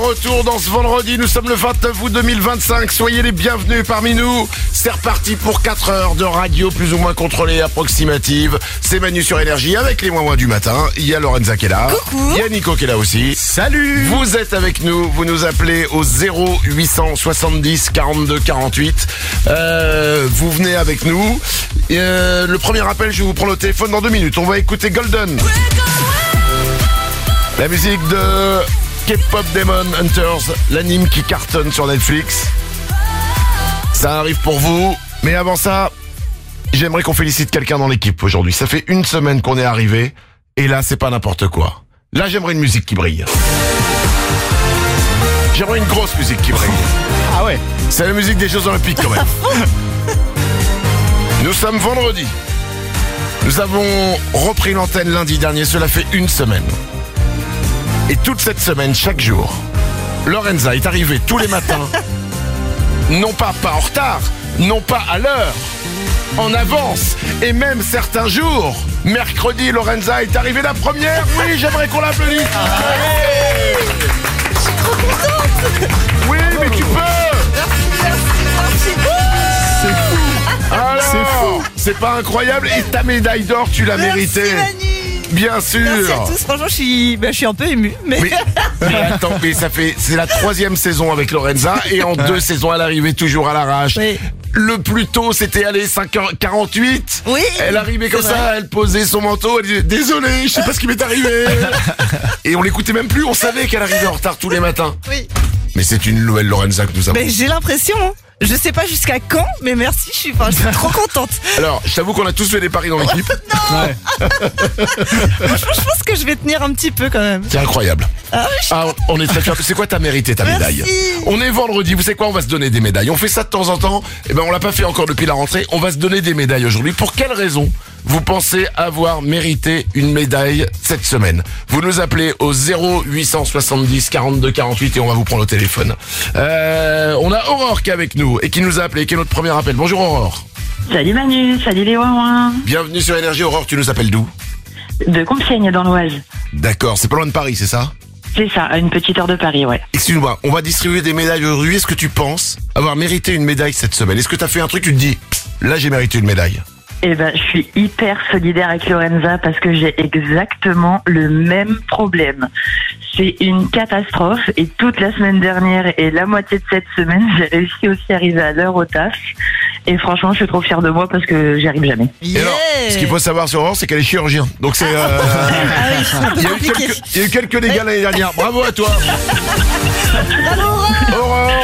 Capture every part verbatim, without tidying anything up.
retour dans ce vendredi. Nous sommes le vingt-neuf août deux mille vingt-cinq. Soyez les bienvenus parmi nous. C'est reparti pour quatre heures de radio plus ou moins contrôlée et approximative. C'est Manu sur Énergie avec les moins moins du matin. Il y a Lorenza qui est là. Coucou. Il y a Nico qui est là aussi. Salut. Vous êtes avec nous. Vous nous appelez au zéro huit cent soixante-dix quarante-deux quarante-huit. Euh, vous venez avec nous. Euh, le premier appel, je vous prends le téléphone dans deux minutes. On va écouter Golden. La musique de K-Pop Demon Hunters, l'anime qui cartonne sur Netflix. Ça arrive pour vous, mais avant ça, j'aimerais qu'on félicite quelqu'un dans l'équipe aujourd'hui. Ça fait une semaine qu'on est arrivé, et là, c'est pas n'importe quoi. Là, j'aimerais une musique qui brille. J'aimerais une grosse musique qui brille. Ah ouais. C'est la musique des Jeux Olympiques quand même. Nous sommes vendredi. Nous avons repris l'antenne lundi dernier, cela fait une semaine. Et toute cette semaine, chaque jour, Lorenza est arrivée tous les matins, non pas pas en retard, non pas à l'heure, en avance. Et même certains jours, mercredi, Lorenza est arrivée la première. Oui, j'aimerais qu'on l'applaudisse. Allez. Je suis trop contente. Oui, mais tu peux. Merci, merci, merci. C'est fou. Alors, C'est fou. C'est pas incroyable. Et ta médaille d'or, tu l'as méritée. Merci Manu. Bien sûr. Merci à tous. Franchement, je suis, ben, je suis un peu émue. Mais... Mais, mais attends, mais ça fait, c'est la troisième saison avec Lorenza et en deux saisons, elle arrivait toujours à l'arrache. Oui. Le plus tôt, c'était allé cinq heures quarante-huit. Oui. Elle arrivait comme C'est ça, vrai. elle posait son manteau, elle disait désolé, je sais pas ce qui m'est arrivé. Et on l'écoutait même plus, on savait qu'elle arrivait en retard tous les matins. Oui. Mais c'est une nouvelle Lorenza que nous avons. Mais j'ai l'impression. hein. Je sais pas jusqu'à quand, mais merci. Je suis, enfin, je suis trop contente. Alors, je t'avoue qu'on a tous fait des paris dans l'équipe. Ouais. Franchement, je pense que je vais tenir un petit peu quand même. C'est incroyable. Ah, oui, je- Ah, on est très fiers. C'est quoi t'as mérité ta Merci. médaille? On est vendredi, vous savez quoi, on va se donner des médailles. On fait ça de temps en temps. Eh ben, on l'a pas fait encore depuis la rentrée. On va se donner des médailles aujourd'hui. Pour quelle raison vous pensez avoir mérité une médaille cette semaine? Vous nous appelez au zéro huit cent soixante-dix quarante-deux quarante-huit et on va vous prendre au téléphone. Euh, on a Aurore qui est avec nous et qui nous a appelé, qui est notre premier appel. Bonjour Aurore. Salut Manu, salut les ouin Bienvenue sur Énergie. Aurore, tu nous appelles d'où? de Compiègne dans l'Oise. D'accord, c'est pas loin de Paris, c'est ça? C'est ça, à une petite heure de Paris, ouais. Excuse-moi, on va distribuer des médailles aujourd'hui. Est-ce que tu penses avoir mérité une médaille cette semaine? Est-ce que tu as fait un truc, tu te dis, pff, là j'ai mérité une médaille? Eh ben, je suis hyper solidaire avec Lorenza parce que j'ai exactement le même problème. C'est une catastrophe et toute la semaine dernière et la moitié de cette semaine, j'ai réussi aussi à arriver à l'heure au taf. Et franchement, je suis trop fière de moi parce que j'y arrive jamais. Et Yeah. alors, ce qu'il faut savoir sur Aurore, c'est qu'elle est chirurgien. Donc c'est... euh, Ah oui, c'est un peu il, y a eu compliqué. quelques, il y a eu quelques dégâts l'année dernière. Bravo à toi. Bravo, Aurore. Aurore,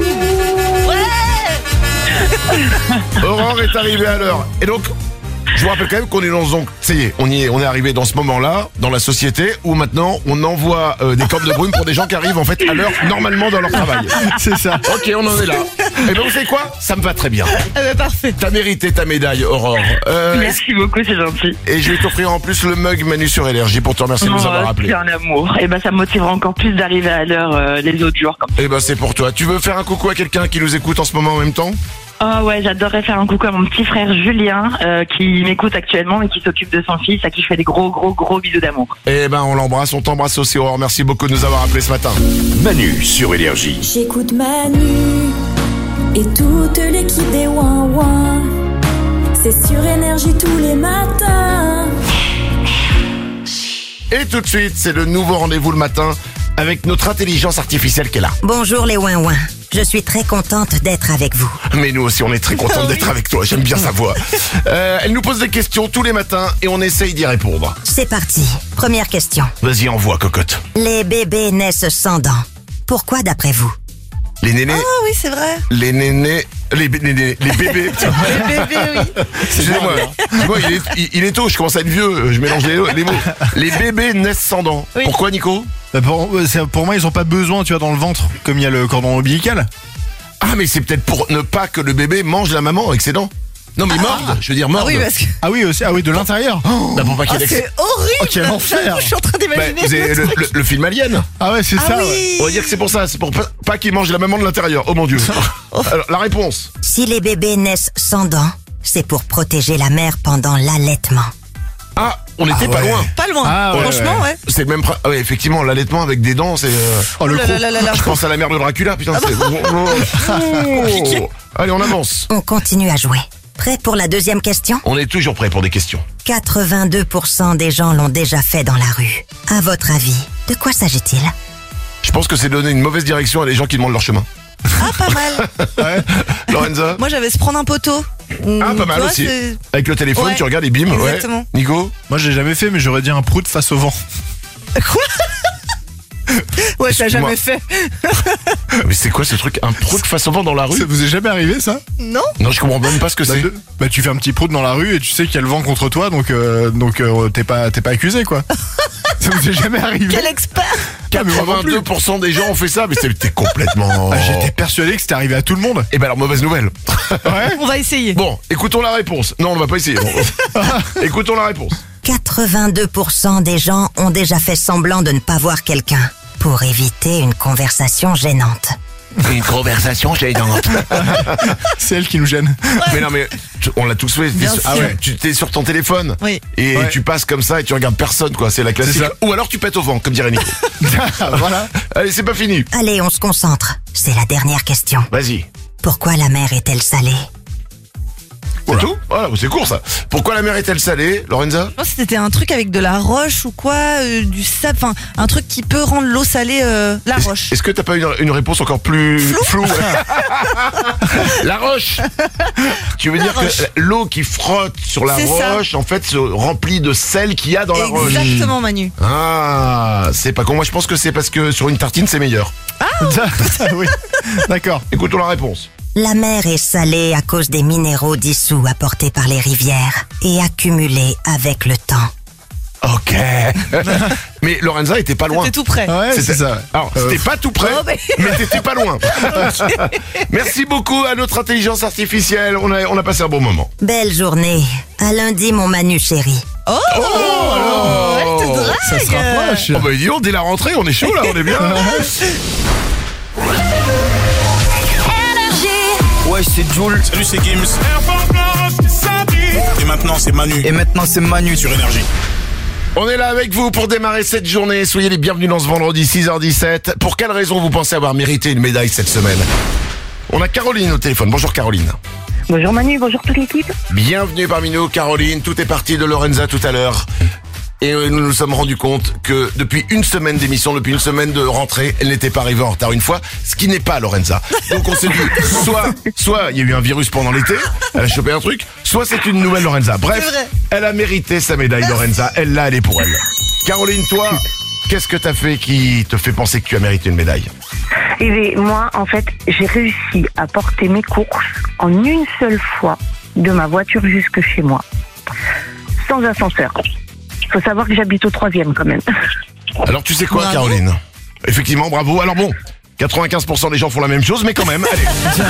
Ouais. Aurore est arrivée à l'heure. Et donc, je vous rappelle quand même qu'on est dans... Donc, ça y est, on, y est, on est arrivé dans ce moment-là, dans la société, où maintenant, on envoie euh, des cordes de brume pour des gens qui arrivent en fait à l'heure, normalement dans leur travail. C'est ça. Ok, on en est là. Et ben vous savez quoi? Ça me va très bien. Ah bah, parfait. T'as mérité ta médaille, Aurore. Euh, Merci beaucoup, c'est gentil. et je vais t'offrir en plus le mug Manu sur Énergie pour te remercier de nous avoir Oh, appelés. c'est un amour. Et ben, ça me motivera encore plus d'arriver à l'heure euh, les autres jours. Comme... Eh ben c'est pour toi. Tu veux faire un coucou à quelqu'un qui nous écoute en ce moment en même temps? Oh ouais, j'adorerais faire un coucou à mon petit frère Julien euh, qui m'écoute actuellement et qui s'occupe de son fils, à qui je fais des gros, gros, gros bisous d'amour. Eh ben on l'embrasse, on t'embrasse aussi Aurore. Merci beaucoup de nous avoir appelés ce matin. Manu sur Énergie. J'écoute Manu et toute l'équipe des Ouin Ouin. C'est sur Énergie tous les matins. Et tout de suite, c'est le nouveau rendez-vous le matin avec notre intelligence artificielle qui est là. Bonjour les ouin-ouin. Je suis très contente d'être avec vous. Mais nous aussi, on est très contents d'être avec toi. J'aime bien sa voix. Euh, elle nous pose des questions tous les matins et on essaye d'y répondre. C'est parti. Première question. Vas-y, envoie, cocotte. Les bébés naissent sans dents. Pourquoi d'après vous? Les nénés, Ah oui, c'est vrai. les nénés, les, bé- nénés, les bébés. putain. Les bébés, oui. Excusez-moi, moi, il, est, il, il est tôt, je commence à être vieux, je mélange les, les mots. Les bébés naissent sans dents. Oui. Pourquoi, Nico? Bah, Pour, c'est- pour moi, ils ont pas besoin, tu vois, dans le ventre, comme il y a le cordon ombilical. Ah, mais c'est peut-être pour ne pas que le bébé mange la maman avec ses dents. Non, mais morde, je veux dire Ah morde. oui, parce que. Ah oui, aussi, ah oui, de l'intérieur. Oh. Bah, pour pas qu'il Ah, y ait c'est l'excès. horrible. Oh, quel enfer. Je suis en train Bah, d'imaginer. vous avez le le, truc. le- le film Alien. Ah ouais, c'est Ah ça. ouais. oui. On va dire que c'est pour ça, c'est pour pas, pas qu'il mange la maman de l'intérieur. Oh mon Dieu. Alors, la réponse. Si les bébés naissent sans dents, c'est pour protéger la mère pendant l'allaitement. Ah, On n'était Ah pas ouais. loin. Pas loin. Ah, ouais, Franchement, ouais. C'est le même. pra- ah ouais, effectivement, l'allaitement avec des dents, c'est. euh, Oh, le Oh là con. là là là là. Je pense à la mère de Dracula, putain. c'est... Compliqué. Allez, on avance. On continue à jouer. Prêt pour la deuxième question? On est toujours prêt pour des questions. quatre-vingt-deux pour cent des gens l'ont déjà fait dans la rue. À votre avis, de quoi s'agit-il? Je pense que c'est donner une mauvaise direction à les gens qui demandent leur chemin. Ah, pas mal. Lorenza? Moi, j'avais se prendre un poteau. Ah, pas mal Tu vois, aussi. c'est- Avec le téléphone, Ouais, tu regardes et bim. exactement. Ouais. Nico? Moi, je l'ai jamais fait, mais j'aurais dit un prout face au vent. Quoi? Ouais, t'as Excuse-moi. jamais fait. Mais c'est quoi ce truc? Un prout face au vent dans la rue? Ça vous est jamais arrivé, ça? Non? Non, je comprends même pas ce que Bah, c'est. de- bah, tu fais un petit prout dans la rue et tu sais qu'il y a le vent contre toi, donc euh, donc euh, t'es pas t'es pas accusé, quoi. Ça vous est jamais arrivé? Quel expert! Ah, mais moi non plus. quatre-vingt-deux pour cent des gens ont fait ça, mais c'est- t'es complètement. Ah, j'étais persuadé que c'était arrivé à tout le monde. Eh ben alors, mauvaise nouvelle. Ouais. On va essayer. Bon, écoutons la réponse. Non, on ne va pas essayer. Bon. Écoutons la réponse. quatre-vingt-deux pour cent des gens ont déjà fait semblant de ne pas voir quelqu'un pour éviter une conversation gênante. Une conversation gênante. C'est elle qui nous gêne. Mais non, mais tu- on l'a tous fait. T'es Bien sur- sûr. ah ouais, tu t'es sur ton téléphone Oui. et Ouais. tu passes comme ça et tu regardes personne, quoi. C'est la classique. C'est ça. Ou alors tu pètes au vent, comme dirait Nico. Voilà. Allez, c'est pas fini. Allez, on se concentre. C'est la dernière question. Vas-y. Pourquoi la mer est-elle salée? C'est tout? Voilà, c'est court ça. Pourquoi la mer est-elle salée, Lorenza? Je pense que c'était un truc avec de la roche ou quoi, euh, du sable, enfin un truc qui peut rendre l'eau salée, euh, la Est-ce- roche. Est-ce que t'as pas une, une réponse encore plus floue? Ouais. La roche. Tu veux La dire roche. que l'eau qui frotte sur la C'est ça. roche, en fait, se remplit de sel qu'il y a dans la roche. Exactement, Manu. Ah, c'est pas con. Moi, je pense que c'est parce que sur une tartine, c'est meilleur. Oui. D'accord. Écoutons la réponse. La mer est salée à cause des minéraux dissous apportés par les rivières et accumulés avec le temps. Ok. Mais Lorenza était pas loin. T'es tout prêt. Ouais, c'est C'était- ça. Alors, Euh, c'était pas tout près, Oh, mais- mais t'étais pas loin. Merci beaucoup à notre intelligence artificielle. On a, on a passé un bon moment. Belle journée. À lundi, mon Manu chéri. Oh, elle te drague. Ça se rapproche. Oh bah dis donc, dès la rentrée, on est chaud là, on est bien. Ouais, c'est Jules. Salut, c'est Gims. Et maintenant, c'est Manu Et maintenant, c'est Manu. sur Énergie. On est là avec vous pour démarrer cette journée. Soyez les bienvenus dans ce vendredi six heures dix-sept. Pour quelle raison vous pensez avoir mérité une médaille cette semaine? On a Caroline au téléphone. Bonjour Caroline. Bonjour Manu, bonjour toute l'équipe. Bienvenue parmi nous Caroline. Tout est parti de Lorenza tout à l'heure. Et euh, nous nous sommes rendus compte que depuis une semaine d'émission, depuis une semaine de rentrée, elle n'était pas arrivée en retard une fois, ce qui n'est pas Lorenza. Donc on s'est dit, soit, soit il y a eu un virus pendant l'été, elle a chopé un truc, soit c'est une nouvelle Lorenza. Bref, C'est vrai. elle a mérité sa médaille Lorenza. Elle l'a, elle est pour elle. Caroline, toi, qu'est-ce que t'as fait qui te fait penser que tu as mérité une médaille? Et bien, moi, en fait, j'ai réussi à porter mes courses en une seule fois de ma voiture jusque chez moi, sans ascenseur. Faut savoir que j'habite au troisième quand même. Alors tu sais quoi Bravo. Caroline? Effectivement, bravo. Alors bon, quatre-vingt-quinze pour cent des gens font la même chose, mais quand même, allez.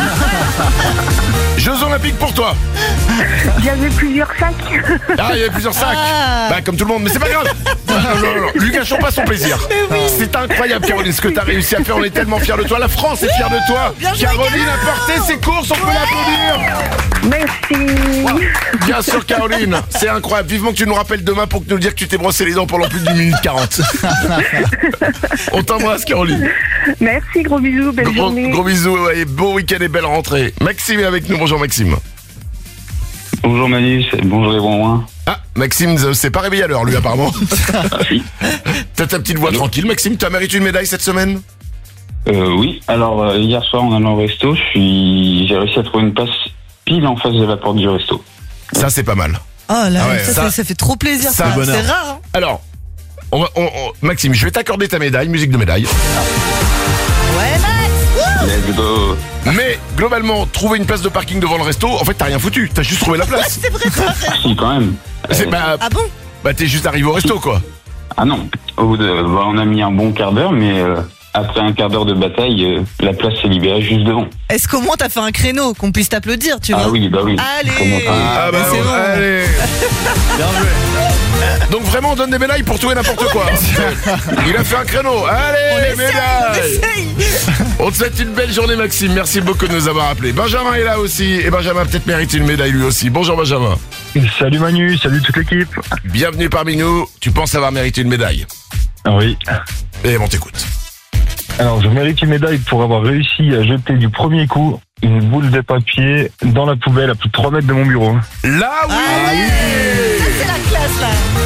Jeux Olympiques pour toi. J'avais plusieurs sacs. Ah, il y avait plusieurs sacs. Ah. Bah, comme tout le monde, mais c'est pas grave. Non, non, non, non. Lui gâchons pas son plaisir. C'est incroyable, Caroline, ce que t'as réussi à faire. On est tellement fiers de toi. La France est fière de toi. Bien joué, Caroline a porté ses courses, on peut l'applaudir. Merci. Bien sûr, Caroline, c'est incroyable. Vivement que tu nous rappelles demain pour que nous dire que tu t'es brossé les dents pendant plus d'une minute quarante. On t'embrasse, Caroline. Merci, gros bisous, belle Gros, journée. gros bisous et beau week-end et belle rentrée. Maxime est avec nous. Bonjour, Maxime. Bonjour Manu, c'est- bonjour les bons. Ah, Maxime euh, s'est pas réveillé à l'heure, lui, apparemment. Ah si. T'as ta petite voix Allô tranquille, Maxime. Tu as mérité une médaille cette semaine? Euh, oui, alors euh, hier soir en allant au resto, je suis, j'ai réussi à trouver une place pile en face de la porte du resto. Ça, c'est pas mal. Oh là, Ah ouais, ça, ça- ça, ça fait trop plaisir. ça, ça. bonheur. C'est rare. Hein. Alors, on va, on- on- Maxime, je vais t'accorder ta médaille, musique de médaille. Ouais, Max. Let's go. Mais globalement, trouver une place de parking devant le resto, en fait, t'as rien foutu. T'as juste trouvé la place. C'est vrai. Ah, si quand même. C'est- Euh, bah, Ah bon? bah, t'es juste arrivé au resto, quoi. Ah non, au bout de, bah, on a mis un bon quart d'heure, mais euh, après un quart d'heure de bataille, euh, la place s'est libérée juste devant. Est-ce qu'au moins t'as fait un créneau qu'on puisse t'applaudir, tu vois? Ah oui, bah oui. Allez. Comment pas- Ah, bah, c'est bon, bon. allez. Bien joué. Donc vraiment, on donne des médailles pour tout et n'importe quoi. Il a fait un créneau. Allez, médaille. On te souhaite une belle journée, Maxime. Merci beaucoup de nous avoir appelés. Benjamin est là aussi. Et Benjamin a peut-être mérité une médaille lui aussi. Bonjour, Benjamin. Salut Manu, salut toute l'équipe. Bienvenue parmi nous. Tu penses avoir mérité une médaille? Oui. Et on t'écoute. Alors, je mérite une médaille pour avoir réussi à jeter du premier coup une boule de papier dans la poubelle à plus de trois mètres de mon bureau. Là, oui, Ah ouais. Ça, c'est la classe, là.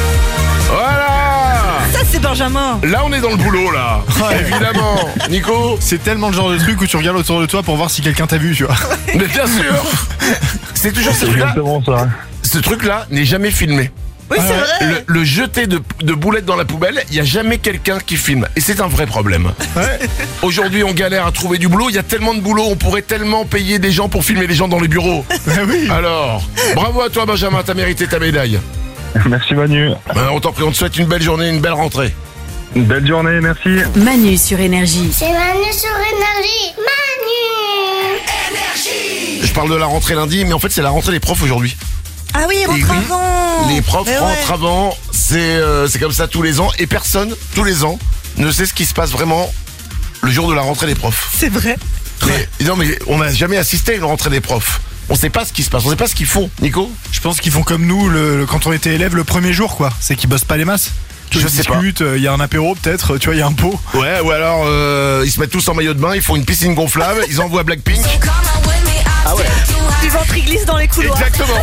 Voilà. Ça, c'est Benjamin. Là, on est dans le boulot, là. Évidemment. Nico? C'est tellement le genre de truc où tu regardes autour de toi pour voir si quelqu'un t'a vu, tu vois. Mais bien sûr. C'est toujours ce C'est truc-là. exactement ça. Ce truc-là n'est jamais filmé. Oui, c'est vrai. Le, le jeter de, de boulettes dans la poubelle, il n'y a jamais quelqu'un qui filme. Et c'est un vrai problème. Ouais. Aujourd'hui, on galère à trouver du boulot. Il y a tellement de boulot, on pourrait tellement payer des gens pour filmer les gens dans les bureaux. oui. Alors, bravo à toi, Benjamin, t'as mérité ta médaille. Merci Manu. Ben, on t'en prie, on te souhaite une belle journée, une belle rentrée. Une belle journée, merci. Manu sur Énergie. C'est Manu sur Énergie. Manu. Je parle de la rentrée lundi, mais en fait, c'est la rentrée des profs aujourd'hui. Ah oui, Et rentre oui, avant. Les profs Mais ouais. rentrent avant, c'est euh, c'est comme ça tous les ans, et personne, tous les ans, ne sait ce qui se passe vraiment le jour de la rentrée des profs. C'est vrai. Mais, non, mais on n'a jamais assisté à une rentrée des profs. On sait pas ce qui se passe, on sait pas ce qu'ils font, Nico. Je pense qu'ils font comme nous le, le- quand on était élève le premier jour, quoi. C'est qu'ils bossent pas les masses. Tu Je vois, ils sais pas. discutent, il y a un apéro peut-être, tu vois, il y a un pot. Ouais, ou alors euh, ils se mettent tous en maillot de bain, ils font une piscine gonflable, ils envoient Blackpink. Ah ouais. Du ventre glisse dans les couloirs. Exactement.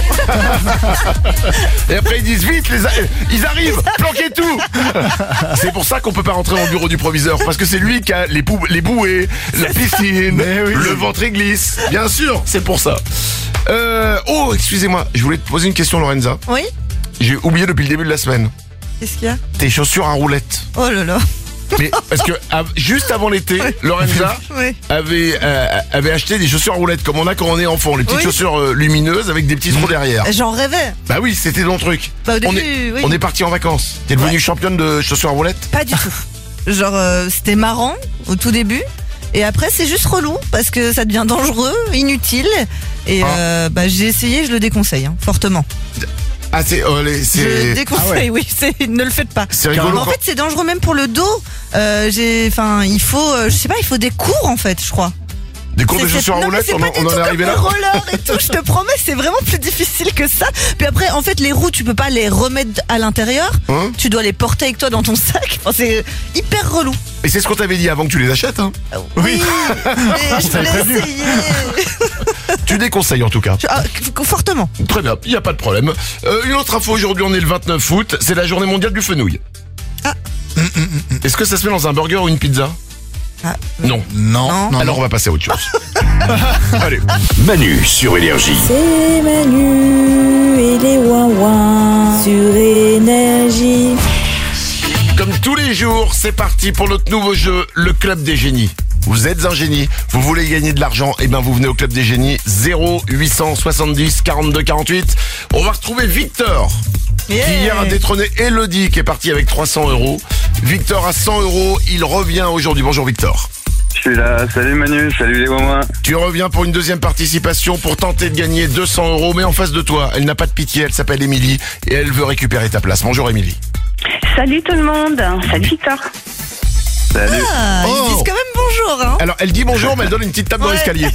Et après ils disent vite, les a- ils arrivent, planquez tout. C'est pour ça qu'on peut pas rentrer dans le bureau du proviseur, parce que c'est lui qui a les, pou- les bouées, la piscine, Mais oui. le ventre glisse. Bien sûr, c'est pour ça. Euh, oh, excusez-moi, je voulais te poser une question, Lorenza. Oui. J'ai oublié depuis le début de la semaine. Qu'est-ce qu'il y a? Tes chaussures à roulettes. Oh là là. Mais parce que av- juste avant l'été, Lorenza Oui. avait euh, avait acheté des chaussures à roulettes comme on a quand on est enfant, les petites Oui. chaussures euh, lumineuses avec des petits trous derrière. J'en rêvais. Bah oui, c'était ton truc. Bah, au début, on est, oui. on est parti en vacances. T'es devenue championne de chaussures à roulettes? Pas du tout. Genre, euh, c'était marrant au tout début. Et après, c'est juste relou parce que ça devient dangereux, inutile. Et Ah. euh, bah, j'ai essayé, je le déconseille, hein, fortement. Ah c'est euh, les- Je c'est déconseille, oui, c'est, ne le faites pas. C'est rigolo Mais en quand- fait, c'est dangereux même pour le dos. Euh, j'ai, enfin, il faut, euh, je sais pas, il faut des cours en fait, je crois. des cours de C'est- c'est- chaussures à non, mais roulettes. c'est On, pas en- du on en tout est arrivé comme là. le roller et tout, je te promets, c'est vraiment plus difficile que ça. Puis après, en fait, les roues, tu peux pas les remettre à l'intérieur. Hein Tu dois les porter avec toi dans ton sac. Enfin, c'est hyper relou. Et c'est ce qu'on t'avait dit avant que tu les achètes. Hein. Oui, mais je voulais essayer. Tu déconseilles en tout cas. Je- ah, fortement. Très bien, il n'y a pas de problème. Euh, une autre info, aujourd'hui on est le vingt-neuf août, c'est la journée mondiale du fenouil. Ah. Est-ce que ça se met dans un burger ou une pizza? Ah, Non. Non, Non. non, Alors on va passer à autre chose. Allez. Manu sur Énergie. C'est Manu et les ouin sur Énergie. Comme tous les jours, c'est parti pour notre nouveau jeu, le Club des Génies. Vous êtes un génie, vous voulez gagner de l'argent, et bien vous venez au Club des Génies, zéro huit cent soixante-dix quarante-deux quarante-huit. On va retrouver Victor, Yeah. qui hier a détrôné Elodie, qui est partie avec trois cents euros. Victor a cent euros, il revient aujourd'hui. Bonjour Victor. Je suis là. Salut Manu, salut les Wouin. Tu reviens pour une deuxième participation pour tenter de gagner deux cents euros, mais en face de toi, elle n'a pas de pitié, elle s'appelle Émilie, et elle veut récupérer ta place. Bonjour Émilie. Salut tout le monde. Salut Victor. Salut. Ah, Oh. ils disent quand même bonjour, hein. Alors, elle dit bonjour, mais elle donne une petite tape dans Ouais. l'escalier.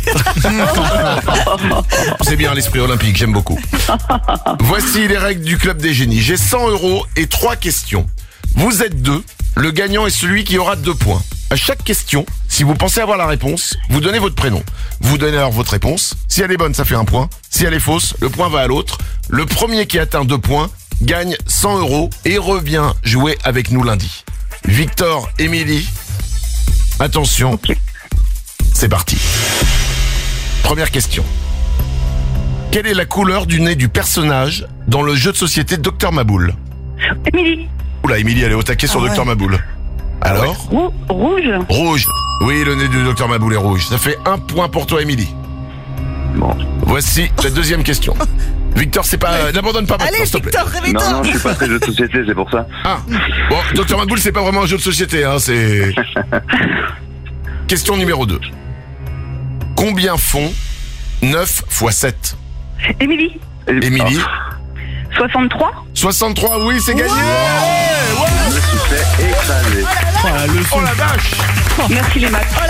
C'est bien l'esprit olympique, j'aime beaucoup. Voici les règles du Club des Génies. J'ai cent euros et trois questions. Vous êtes deux. Le gagnant est celui qui aura deux points. À chaque question, si vous pensez avoir la réponse, vous donnez votre prénom. Vous donnez alors votre réponse. Si elle est bonne, ça fait un point. Si elle est fausse, le point va à l'autre. Le premier qui atteint deux points gagne cent euros et revient jouer avec nous lundi. Victor, Émilie, attention, c'est parti. Première question. Quelle est la couleur du nez du personnage dans le jeu de société Docteur Maboul? Émilie. Oula, Émilie, elle est au taquet sur Ah ouais. Docteur Maboul. Alors? Rou- rouge. Rouge. Oui, le nez du Docteur Maboul est rouge. Ça fait un point pour toi, Émilie. Bon. Voici la deuxième question. Victor, c'est pas... euh, n'abandonne pas maintenant, Allez, s'il te plaît. Victor, Non, réveille-toi. non, je suis pas très jeu de société, c'est pour ça. Ah, bon, Docteur Maboul, c'est pas vraiment un jeu de société, hein, c'est... Question numéro deux. Combien font neuf fois sept? Émilie. Émilie? soixante-trois. soixante-trois, oui, c'est gagné. Je me suis fait écraser. Oh, la leçon. Oh la vache. Merci les maths. Oh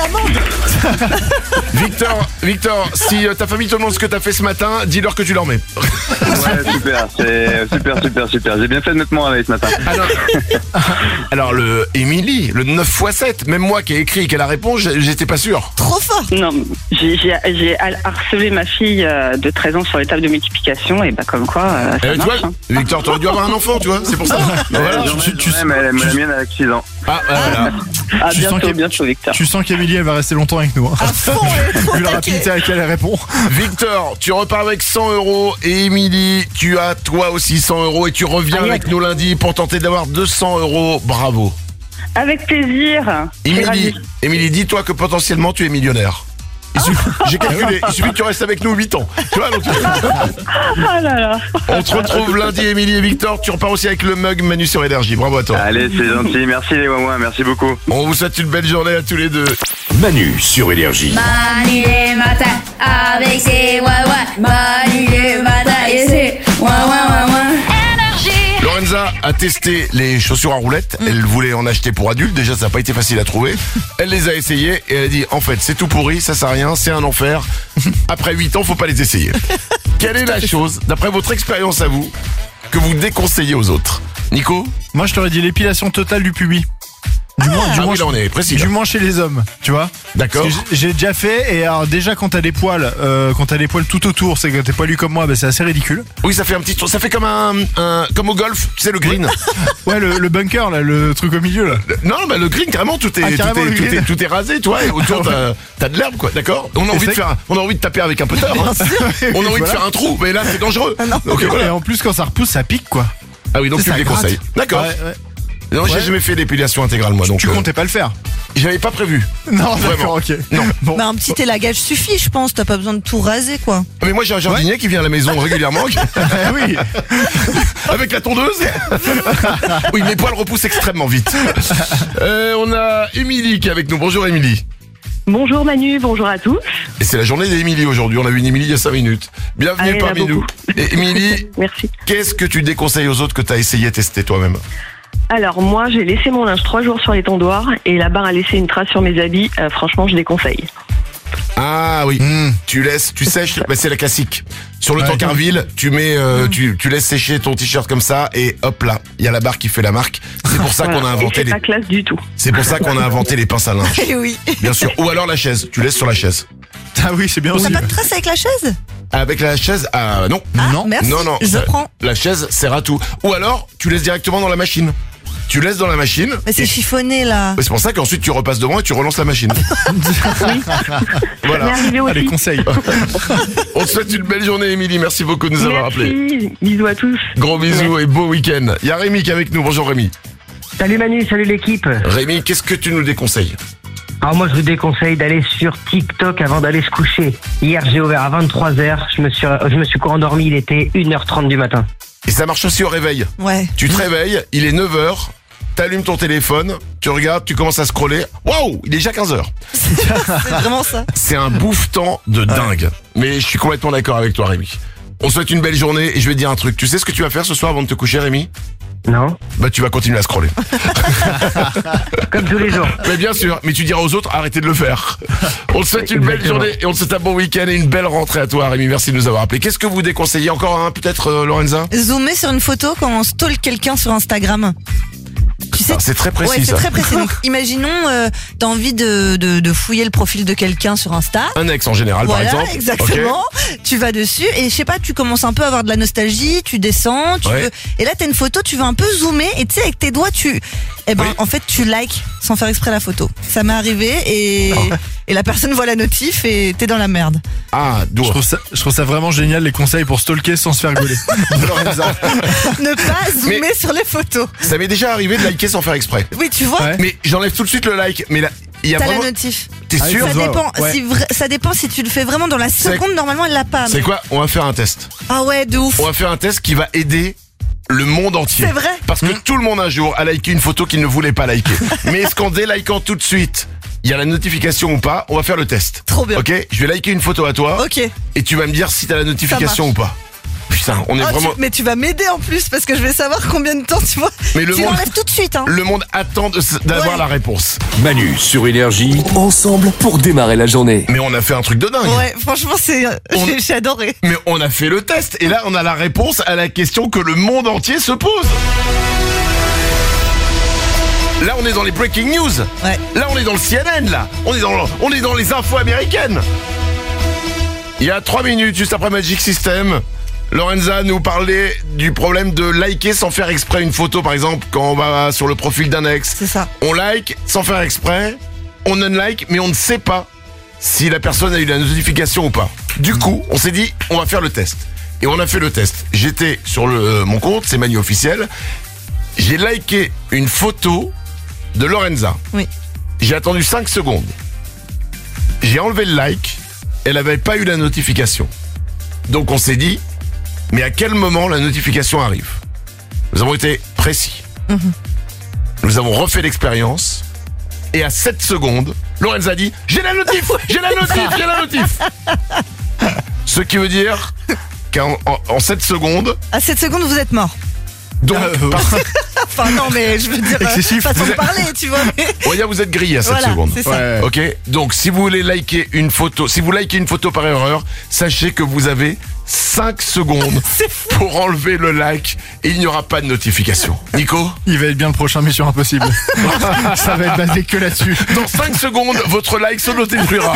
l'amende. Victor, Victor, si euh, ta famille te demande ce que t'as fait ce matin, dis-leur que tu leur mets. Ouais, super, c'est super, super, super. J'ai bien fait de mettre mon réveil ce matin. Alors, alors le Émilie, le neuf fois sept, même moi qui ai écrit et qu'elle a répondu, j'ai- j'étais pas sûr. Trop fort. Non, j'ai j'ai- j'ai harcelé ma fille euh, de treize ans sur les tables de multiplication et bah comme quoi euh, ça Eh, tu marche. vois, hein. Victor, t'aurais dû avoir un enfant, tu vois, c'est pour ça. Ben voilà. J'en ai, tu- tu- j'en ai, mais, mais la mienne a six ans. Ah, bah, voilà. Ah, tu sens bientôt, qu'il- bientôt, Victor. Tu sens qu'Emilie, elle va rester longtemps avec nous. Hein. À fond, elle est trop Vu la taquée. rapidité à laquelle elle répond. Victor, tu repars avec cent euros et Émilie, tu as toi aussi cent euros et tu reviens Aïe. avec nous lundi pour tenter d'avoir deux cents euros. Bravo. Avec plaisir. Je suis Émilie, ravie. Émilie, dis-toi que potentiellement tu es millionnaire. Il suffit- J'ai calculé, il suffit que tu restes avec nous huit ans. Tu vois, donc, Ah là là. on te retrouve lundi, Émilie et Victor. Tu repars aussi avec le mug Manu sur Énergie. Bravo à toi. Allez, c'est gentil. Merci les Wawa, merci beaucoup. On vous souhaite une belle journée à tous les deux. Manu sur Énergie. Manu les matins avec ses wawa. Manu les matins et ses wawa wawa. Lorenza a testé les chaussures à roulettes. Elle voulait en acheter pour adultes. Déjà, ça n'a pas été facile à trouver. Elle les a essayées et elle a dit en fait, c'est tout pourri, ça sert à rien, c'est un enfer. Après huit ans, faut pas les essayer. Quelle est la chose, d'après votre expérience à vous, que vous déconseillez aux autres? Nico? Moi, je t'aurais dit l'épilation totale du pubis. Du moins, du Ah moins, oui, là, on est précis. du là. moins chez les hommes, tu vois. D'accord. Parce que j'ai j'ai déjà fait et alors déjà quand t'as des poils, euh, quand t'as des poils tout autour, c'est que t'es poilu comme moi, bah, c'est assez ridicule. Oui, ça fait un petit tour. Ça fait comme un, un- comme au golf, tu sais, le green. Ouais, le, le bunker là, le truc au milieu là. Non, bah le green, carrément, tout est, Ah, tout, carrément, est, le tout, green. est, tout est rasé, toi, et autour, t'as, t'as de l'herbe, quoi, d'accord? On a Et envie de c'est- faire, un- on a envie de taper avec un putter, hein. On a envie de Voilà. faire un trou, mais là, c'est dangereux. Donc, Et voilà. en plus quand ça repousse, ça pique quoi. Ah oui, donc C'est tu ça me déconseilles. gratte. D'accord. Ouais, ouais. Non, j'ai Ouais. jamais fait l'épilation intégrale, moi, donc. tu euh, comptais pas le faire. J'avais pas prévu. Non, Vraiment. d'accord, ok. Non. Bon. Bah, un petit élagage suffit, je pense. T'as pas besoin de tout raser, quoi. Mais moi, j'ai un jardinier qui vient à la maison régulièrement, qui- Ah oui. avec la tondeuse. Oui, mes poils repoussent extrêmement vite. Euh, on a Émilie qui est avec nous. Bonjour, Émilie. Bonjour Manu, bonjour à tous. Et c'est la journée d'Émilie aujourd'hui. On a vu une Émilie il y a cinq minutes. Bienvenue Ah, il y en a parmi nous. beaucoup. Et Émilie, Merci. qu'est-ce que tu déconseilles aux autres que tu as essayé de tester toi-même? Alors moi j'ai laissé mon linge trois jours sur les tondoirs et la barre a laissé une trace sur mes habits. Euh, franchement je déconseille. Ah oui, Mm. tu laisses, tu sèches, bah, c'est la classique. Sur le Ouais. Tankerville, tu mets, euh, tu, tu laisses sécher ton t-shirt comme ça et hop là, il y a la barre qui fait la marque. C'est pour ça Voilà. qu'on a Et inventé c'est les, pas classe du tout. c'est pour ça qu'on a inventé les pinces à linge. Eh oui. Bien sûr. Ou alors la chaise, tu laisses sur la chaise. Ah oui, c'est bien T'as aussi. pas de trace avec la chaise? Avec la chaise, ah non. Ah, Non. merci. Non, non. Je ça- prends. La chaise sert à tout. Ou alors, tu laisses directement dans la machine. Tu laisses dans la machine. Mais c'est et- chiffonné, là. C'est pour ça qu'ensuite tu repasses devant et tu relances la machine. Ça m'est Voilà. arrivé Allez, aussi. conseil. On te souhaite une belle journée, Émilie. Merci beaucoup de nous avoir appelés. Merci. Bisous à tous. Gros bisous et beau week-end. Il y a Rémi qui est avec nous. Bonjour Rémi. Salut Manu, salut l'équipe. Rémi, qu'est-ce que tu nous déconseilles? Alors moi je vous déconseille d'aller sur TikTok avant d'aller se coucher. Hier j'ai ouvert à vingt-trois heures, je me suis je me suis endormi, il était une heure trente du matin. Et ça marche aussi au réveil. Ouais. Tu te réveilles, il est neuf heures, t'allumes ton téléphone, tu regardes, tu commences à scroller. Waouh, il est déjà quinze heures. C'est vraiment ça. C'est un bouffe-temps de dingue. Mais je suis complètement d'accord avec toi, Rémi. On souhaite une belle journée et je vais te dire un truc. Tu sais ce que tu vas faire ce soir avant de te coucher, Rémi? Non? Bah tu vas continuer à scroller. Comme tous les jours. Mais bien sûr, mais tu diras aux autres, arrêtez de le faire. On te souhaite une belle Exactement. journée et on te souhaite un bon week-end et une belle rentrée à toi, Rémi. Merci de nous avoir appelés. Qu'est-ce que vous déconseillez encore un, peut-être, euh, Lorenza? Zoomer sur une photo quand on stalk quelqu'un sur Instagram. Tu sais, Ah, c'est très précis, ouais, c'est ça. très précis. Donc, imaginons, euh, t'as envie de, de, de fouiller le profil de quelqu'un sur Insta. Un ex en général, Voilà, par exemple. exactement. Tu vas dessus et je sais pas, tu commences un peu à avoir de la nostalgie, tu descends, tu Ouais. veux, et là t'as une photo, tu veux un peu zoomer et tu sais avec tes doigts tu, eh ben Oui. en fait tu likes sans faire exprès la photo. Ça m'est arrivé et et la personne voit la notif et t'es dans la merde. Ah, Je doigt. trouve, ça, je trouve ça vraiment génial les conseils pour stalker sans se faire gauler. Lorenza. Ne pas zoomer Mais- sur les photos. Ça m'est déjà arrivé de liker sans faire exprès. Oui, tu vois, Ouais. Mais j'enlève tout de suite le like. Mais là, il y a t'as vraiment. la notif. T'es Ah, sûr? ça Ça se voit, dépend, ouais. si vra- ça dépend si tu le fais vraiment dans la C'est- seconde, normalement elle l'a pas. C'est mais- quoi? On va faire un test. Ah ouais, de ouf. On va faire un test qui va aider le monde entier. C'est vrai. Parce que tout le monde un jour a liké une photo qu'il ne voulait pas liker. Mais est-ce qu'en délikant tout de suite, il y a la notification ou pas? On va faire le test. Trop bien. Ok? Je vais liker une photo à toi. Ok. Et tu vas me dire si t'as la notification Ça ou pas. Putain, on est Oh, vraiment... tu- mais tu vas m'aider en plus parce que je vais savoir combien de temps tu vois. Mais le tu monde- l'enlèves tout de suite. Hein. Le monde attend de s- d'avoir Ouais. la réponse. Manu sur Énergie, ensemble pour démarrer la journée. Mais on a fait un truc de dingue. Ouais, franchement, c'est, On- j'ai, j'ai adoré. Mais on a fait le test et là on a la réponse à la question que le monde entier se pose. Là on est dans les breaking news. Ouais. Là on est dans le C N N là. On est dans, on est dans les infos américaines. Il y a trois minutes juste après Magic System, Lorenza nous parlait du problème de liker sans faire exprès une photo par exemple quand on va sur le profil d'un ex. C'est ça. On like sans faire exprès, on unlike mais on ne sait pas si la personne a eu la notification ou pas. Du coup, on s'est dit, on va faire le test. Et on a fait le test. J'étais sur le, euh, mon compte, c'est Manu officiel. J'ai liké une photo de Lorenza. Oui. J'ai attendu cinq secondes. J'ai enlevé le like. Elle n'avait pas eu la notification. Donc on s'est dit, mais à quel moment la notification arrive? Nous avons été précis. Mhm. Nous avons refait l'expérience. Et à sept secondes, Lorenza a dit, j'ai la notif, j'ai la notif, j'ai la notif. Ce qui veut dire qu'en en, en sept secondes, À sept secondes, vous êtes mort. donc, Euh, par- Enfin, non, mais je veux dire, Excessif. façon Vous de êtes- parler, tu vois. Mais... Oya, vous êtes grillé à sept Voilà, secondes. c'est ça. Ouais. Ok, donc si vous voulez liker une photo, si vous likez une photo par erreur, sachez que vous avez cinq secondes C'est fou. pour enlever le like et il n'y aura pas de notification. Nico, Il va être bien le prochain Mission Impossible. Ça va être basé que là-dessus. dans cinq secondes, votre like se notifiera.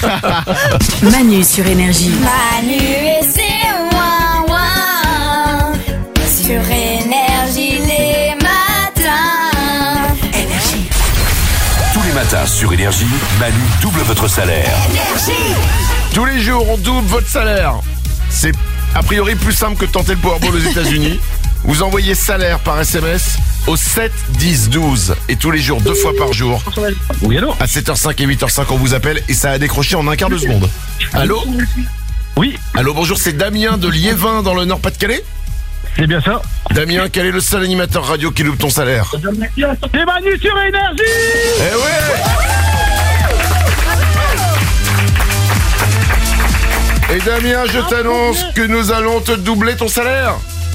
Manu sur Énergie. Manu et ses ouin ouin sur Énergie les matins. Tous les matins sur Énergie, Manu double votre salaire. Tous les jours, on double votre salaire. C'est a priori plus simple que de tenter le Powerball aux États-Unis. Vous envoyez salaire par S M S au sept dix douze et tous les jours, deux fois par jour. Oui, allô? À sept heures cinq et huit heures cinq, on vous appelle et ça a décroché en un quart de seconde. Allô? Oui, Allô, bonjour, c'est Damien de Liévin dans le Nord-Pas-de-Calais. c'est bien ça. Damien, quel est le seul animateur radio qui loupe ton salaire? C'est Manu sur Énergie! Eh ouais! Et Damien, je t'annonce que nous allons te doubler ton salaire.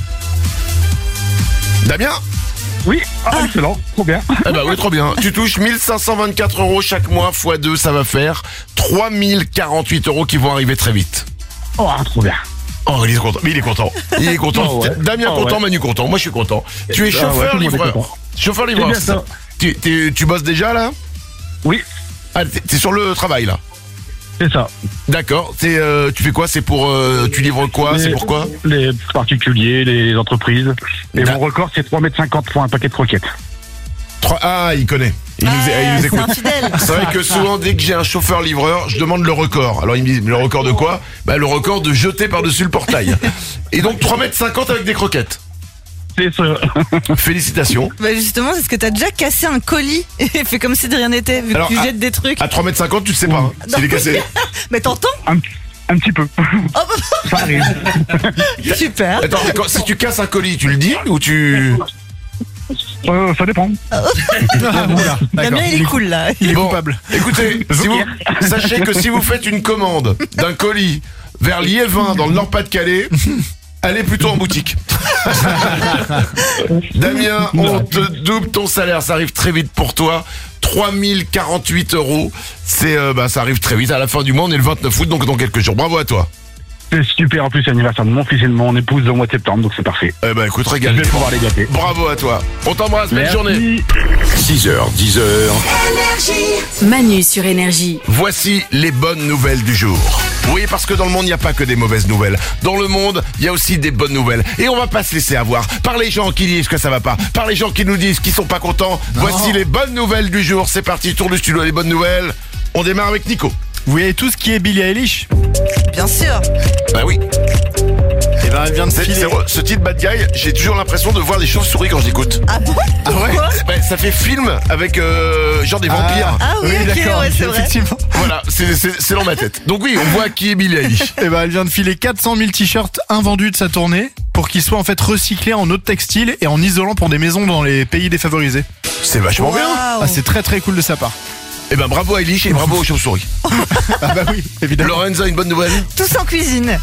Damien? Oui, ah, excellent, trop bien. Eh bah oui, trop bien. Tu touches mille cinq cent vingt-quatre euros chaque mois fois deux, ça va faire trois mille quarante-huit euros qui vont arriver très vite. Oh, trop bien. Oh, il est content. Mais il est content. Il est content. Oh, ouais. Damien Oh, content, ouais. Manu content. Moi, je suis content. Tu es Ah, ouais, chauffeur tout le monde est livreur. content. Chauffeur livreur. bien c'est ça. ça. Tu, t'es- tu bosses déjà là? Oui, Ah, t'es, t'es sur le travail là. c'est ça. D'accord. T'es, euh, tu fais quoi? C'est pour, euh, tu livres quoi? Les- C'est pourquoi? Les particuliers, les entreprises. Et D'ac- mon record, c'est trois mètres cinquante pour un paquet de croquettes. Trois- Ah, il connaît. Il nous, il nous Ah, c'est écoute. infidèle. C'est vrai que souvent, dès que j'ai un chauffeur livreur, je demande le record. Alors, il me dit, le record de quoi? Bah, le record de jeter par-dessus le portail. Et donc, trois mètres cinquante avec des croquettes. C'est ça. Félicitations. Bah justement, est-ce que t'as déjà cassé un colis et fait comme si de rien n'était, vu Alors, que tu à- jettes des trucs? À trois mètres cinquante, tu le sais pas, hein, s'il est cassé. Mais t'entends? Un, un petit peu. Oh, Ça arrive. super. Attends, mais quand- si tu casses un colis, tu le dis ou tu... Euh, ça dépend. Ah, oula, d'accord. Damien, il est cool là. Il est Bon, coupable. Écoutez, si vous, sachez que si vous faites une commande d'un colis vers Liévin dans le Nord-Pas-de-Calais, allez plutôt en boutique. Damien, on te double ton salaire, ça arrive très vite pour toi. trois mille quarante-huit euros, c'est euh, bah ça arrive très vite. À la fin du mois, on est le vingt-neuf août, donc dans quelques jours. Bravo à toi. C'est super. En plus, c'est l'anniversaire de mon fils et de mon épouse au mois de septembre, donc c'est parfait. Eh ben écoute, Je régale. vais pouvoir les gâter. Bravo à toi. On t'embrasse, belle Merci. journée. six heures, dix heures. Manu sur Énergie. Voici les bonnes nouvelles du jour. Oui, parce que dans le monde, il n'y a pas que des mauvaises nouvelles. Dans le monde, il y a aussi des bonnes nouvelles. Et on va pas se laisser avoir par les gens qui disent que ça va pas, par les gens qui nous disent qu'ils sont pas contents. Voici les bonnes nouvelles du jour. C'est parti, tour du studio, les bonnes nouvelles. On démarre avec Nico. Vous voyez tout ce qui est Billie Eilish? Bien sûr. Bah oui. Et ben elle vient de C'est- filer. c'est- ce titre Bad Guy, j'ai toujours l'impression de voir des chauves-souris quand je l'écoute. Ah bon? Ah ouais. Pourquoi? Bah, ça fait film avec euh, genre des vampires. Ah oui, ok, d'accord, ouais, ok, c'est vrai. effectivement. Voilà, c'est c'est- c'est dans ma tête. Donc oui, on voit qui est Billie Eilish. Et ben elle vient de filer quatre cent mille t-shirts invendus de sa tournée pour qu'ils soient en fait recyclés en eau de textile et en isolant pour des maisons dans les pays défavorisés. C'est vachement bien. Waouh. Ah, c'est très très cool de sa part. Eh ben bravo à Eilish et bravo aux chauves-souris. Ah bah oui, évidemment. Lorenza, une bonne nouvelle. Tous en cuisine.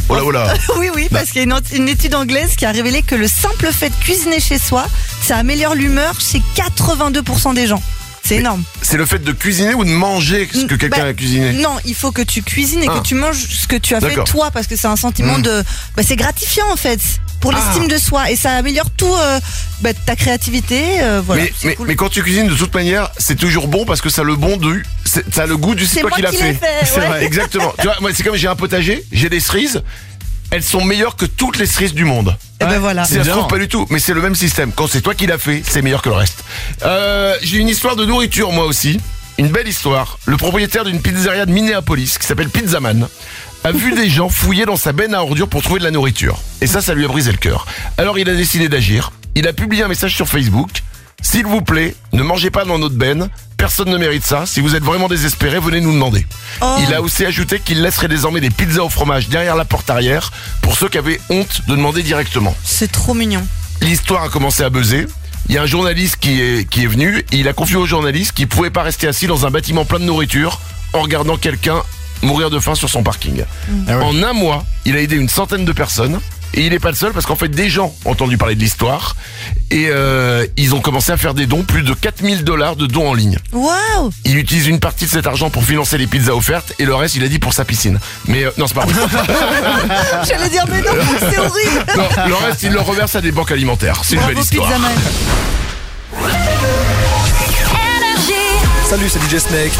Oh là, oh là. Oui, oui, parce qu'il y a une, ent- une étude anglaise qui a révélé que le simple fait de cuisiner chez soi, ça améliore l'humeur chez quatre-vingt-deux pour cent des gens. C'est énorme. C'est le fait de cuisiner ou de manger ce que quelqu'un Bah, a cuisiné? Non, il faut que tu cuisines et Ah. que tu manges ce que tu as fait D'accord. toi, parce que c'est un sentiment Mm. de... Bah, c'est gratifiant en fait, pour l'estime Ah. de soi, et ça améliore tout, euh, bah, ta créativité, euh, voilà. mais, c'est mais, cool. mais quand tu cuisines, de toute manière, c'est toujours bon parce que ça a le bon du, c'est- ça a le goût du c'est C'est toi moi qui l'as qui fait. l'ai fait, C'est ouais. vrai, exactement. Tu vois, moi, c'est comme j'ai un potager, j'ai des cerises. Elles sont meilleures que toutes les cerises du monde. Et ben voilà. Ça se trouve pas du tout, mais c'est le même système. Quand c'est toi qui l'as fait, c'est meilleur que le reste. Euh, j'ai une histoire de nourriture moi aussi. Une belle histoire. Le propriétaire d'une pizzeria de Minneapolis, qui s'appelle Pizzaman, a vu des gens fouiller dans sa benne à ordures pour trouver de la nourriture. Et ça, ça lui a brisé le cœur. Alors il a décidé d'agir. Il a publié un message sur Facebook. S'il vous plaît, ne mangez pas dans notre benne. Personne ne mérite ça. Si vous êtes vraiment désespéré, venez nous demander. Oh. Il a aussi ajouté qu'il laisserait désormais des pizzas au fromage derrière la porte arrière pour ceux qui avaient honte de demander directement. C'est trop mignon. L'histoire a commencé à buzzer. Il y a un journaliste qui est, qui est venu et il a confié au journaliste qu'il pouvait pas rester assis dans un bâtiment plein de nourriture en regardant quelqu'un mourir de faim sur son parking. Ah ouais. En un mois, il a aidé une centaine de personnes. Et il n'est pas le seul parce qu'en fait des gens ont entendu parler de l'histoire et euh, ils ont commencé à faire des dons, plus de quatre mille dollars de dons en ligne. Waouh. Il utilise une partie de cet argent pour financer les pizzas offertes et le reste il a dit pour sa piscine. Mais euh, non c'est pas vrai. J'allais dire mais non, c'est horrible. Non, le reste il le reverse à des banques alimentaires. C'est une Bravo belle histoire. Pizzaman. Salut, c'est D J Snake.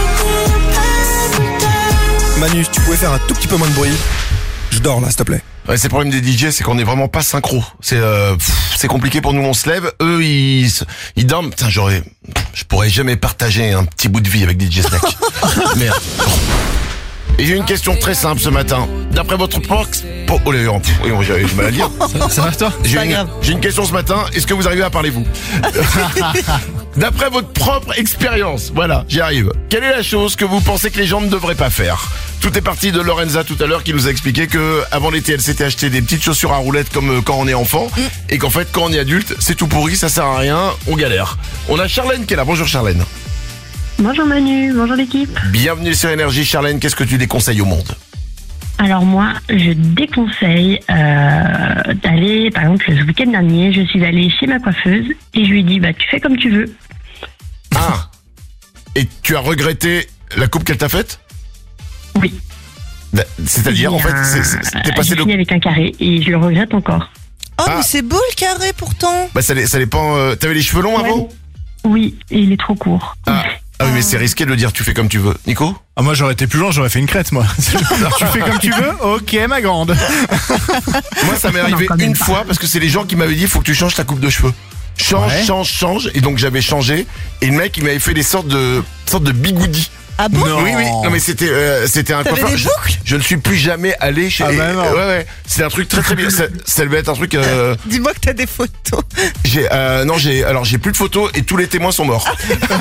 Manu, si tu pouvais faire un tout petit peu moins de bruit. Je dors là, s'il te plaît. Ouais, c'est le problème des D J, c'est qu'on est vraiment pas synchro. C'est euh, pff, c'est compliqué pour nous, on se lève, eux ils se- ils dorment. Putain, j'aurais je pourrais jamais partager un petit bout de vie avec D J Snake. Merde. Et j'ai une question très simple ce matin. D'après votre prox... Oh, oh, là, oh, pff, oui, j'ai j'ai mal à lire. Ça, ça va toi? J'ai pas une, grave. j'ai une question ce matin. Est-ce que vous arrivez à parler vous? D'après votre propre expérience, voilà, j'y arrive. Quelle est la chose que vous pensez que les gens ne devraient pas faire? Tout est parti de Lorenza tout à l'heure qui nous a expliqué que avant l'été elle s'était acheté des petites chaussures à roulettes comme euh, quand on est enfant et qu'en fait quand on est adulte c'est tout pourri, ça sert à rien, on galère. On a Charlène qui est là. Bonjour Charlène. Bonjour Manu, bonjour l'équipe. Bienvenue sur Énergie. Charlène, qu'est-ce que tu déconseilles au monde? Alors moi, je déconseille euh, d'aller, par exemple, le week-end dernier, je suis allée chez ma coiffeuse et je lui ai dit, bah tu fais comme tu veux. Ah. Et tu as regretté la coupe qu'elle t'a faite? Oui. Bah, C'est-à-dire en fait, c'est- c'est- t'es passé J'ai le... fini avec un carré et je le regrette encore. Oh Ah. mais c'est beau le carré pourtant. Bah ça, dé- ça dépend. euh, T'avais les cheveux longs avant? Oui, et il est trop court. Ah. Ah oui mais c'est risqué de le dire. Tu fais comme tu veux. Nico? Ah, moi j'aurais été plus loin, j'aurais fait une crête moi. Tu fais comme tu veux? Ok ma grande. Moi ça m'est arrivé Non, quand même une pas. fois parce que c'est les gens qui m'avaient dit il faut que tu changes ta coupe de cheveux. Change, Ouais. change, change. Et donc j'avais changé. Et le mec il m'avait fait des sortes de sortes de bigoudis. Ah bon? Non. Oui oui. Non mais c'était euh, c'était un T'avais coiffeur. des Je, boucles? je ne suis plus jamais allé chez. Ah bah non. ouais ouais. C'est un truc très très bien. Ça, ça devait être un truc. Euh, Dis-moi que t'as des photos. j'ai euh, non j'ai alors j'ai plus de photos et tous les témoins sont morts.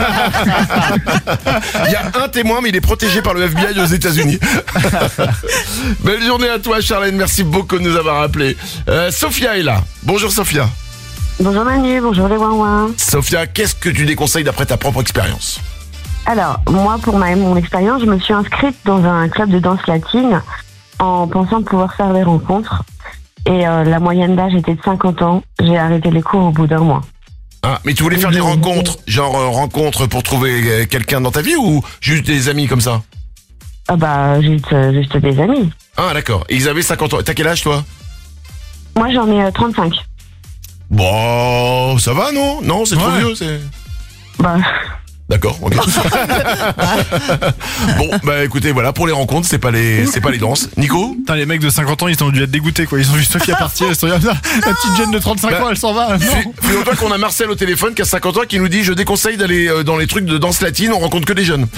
Il y a un témoin mais il est protégé par le F B I aux États-Unis. Belle journée à toi Charlène. Merci beaucoup de nous avoir appelé. Euh, Sophia est là. Bonjour Sophia. Bonjour Manu, bonjour les ouin Sophia, qu'est-ce que tu déconseilles d'après ta propre expérience? Alors, moi, pour ma, mon expérience, je me suis inscrite dans un club de danse latine en pensant pouvoir faire des rencontres. Et euh, la moyenne d'âge était de cinquante ans. J'ai arrêté les cours au bout d'un mois. Ah, mais tu voulais faire des rencontres, genre euh, rencontres pour trouver euh, quelqu'un dans ta vie ou juste des amis comme ça? Ah bah, juste, euh, juste des amis. Ah d'accord, et ils avaient cinquante ans. T'as quel âge toi? Moi, j'en ai euh, trente-cinq. Bon, ça va non? Non, c'est trop Ouais. vieux, c'est... Bah, D'accord, ok. Bon, bah écoutez, voilà, pour les rencontres, c'est pas les, c'est pas les danses. Nico? Putain, les mecs de cinquante ans ils ont dû être dégoûtés quoi. Ils ont vu Sophia partir, ils se sont dit, ah, la petite jeune de trente-cinq Bah, ans elle s'en va. Non. Figure-toi qu'on a Marcel au téléphone qui a cinquante ans qui nous dit je déconseille d'aller euh, dans les trucs de danse latine, on rencontre que des jeunes.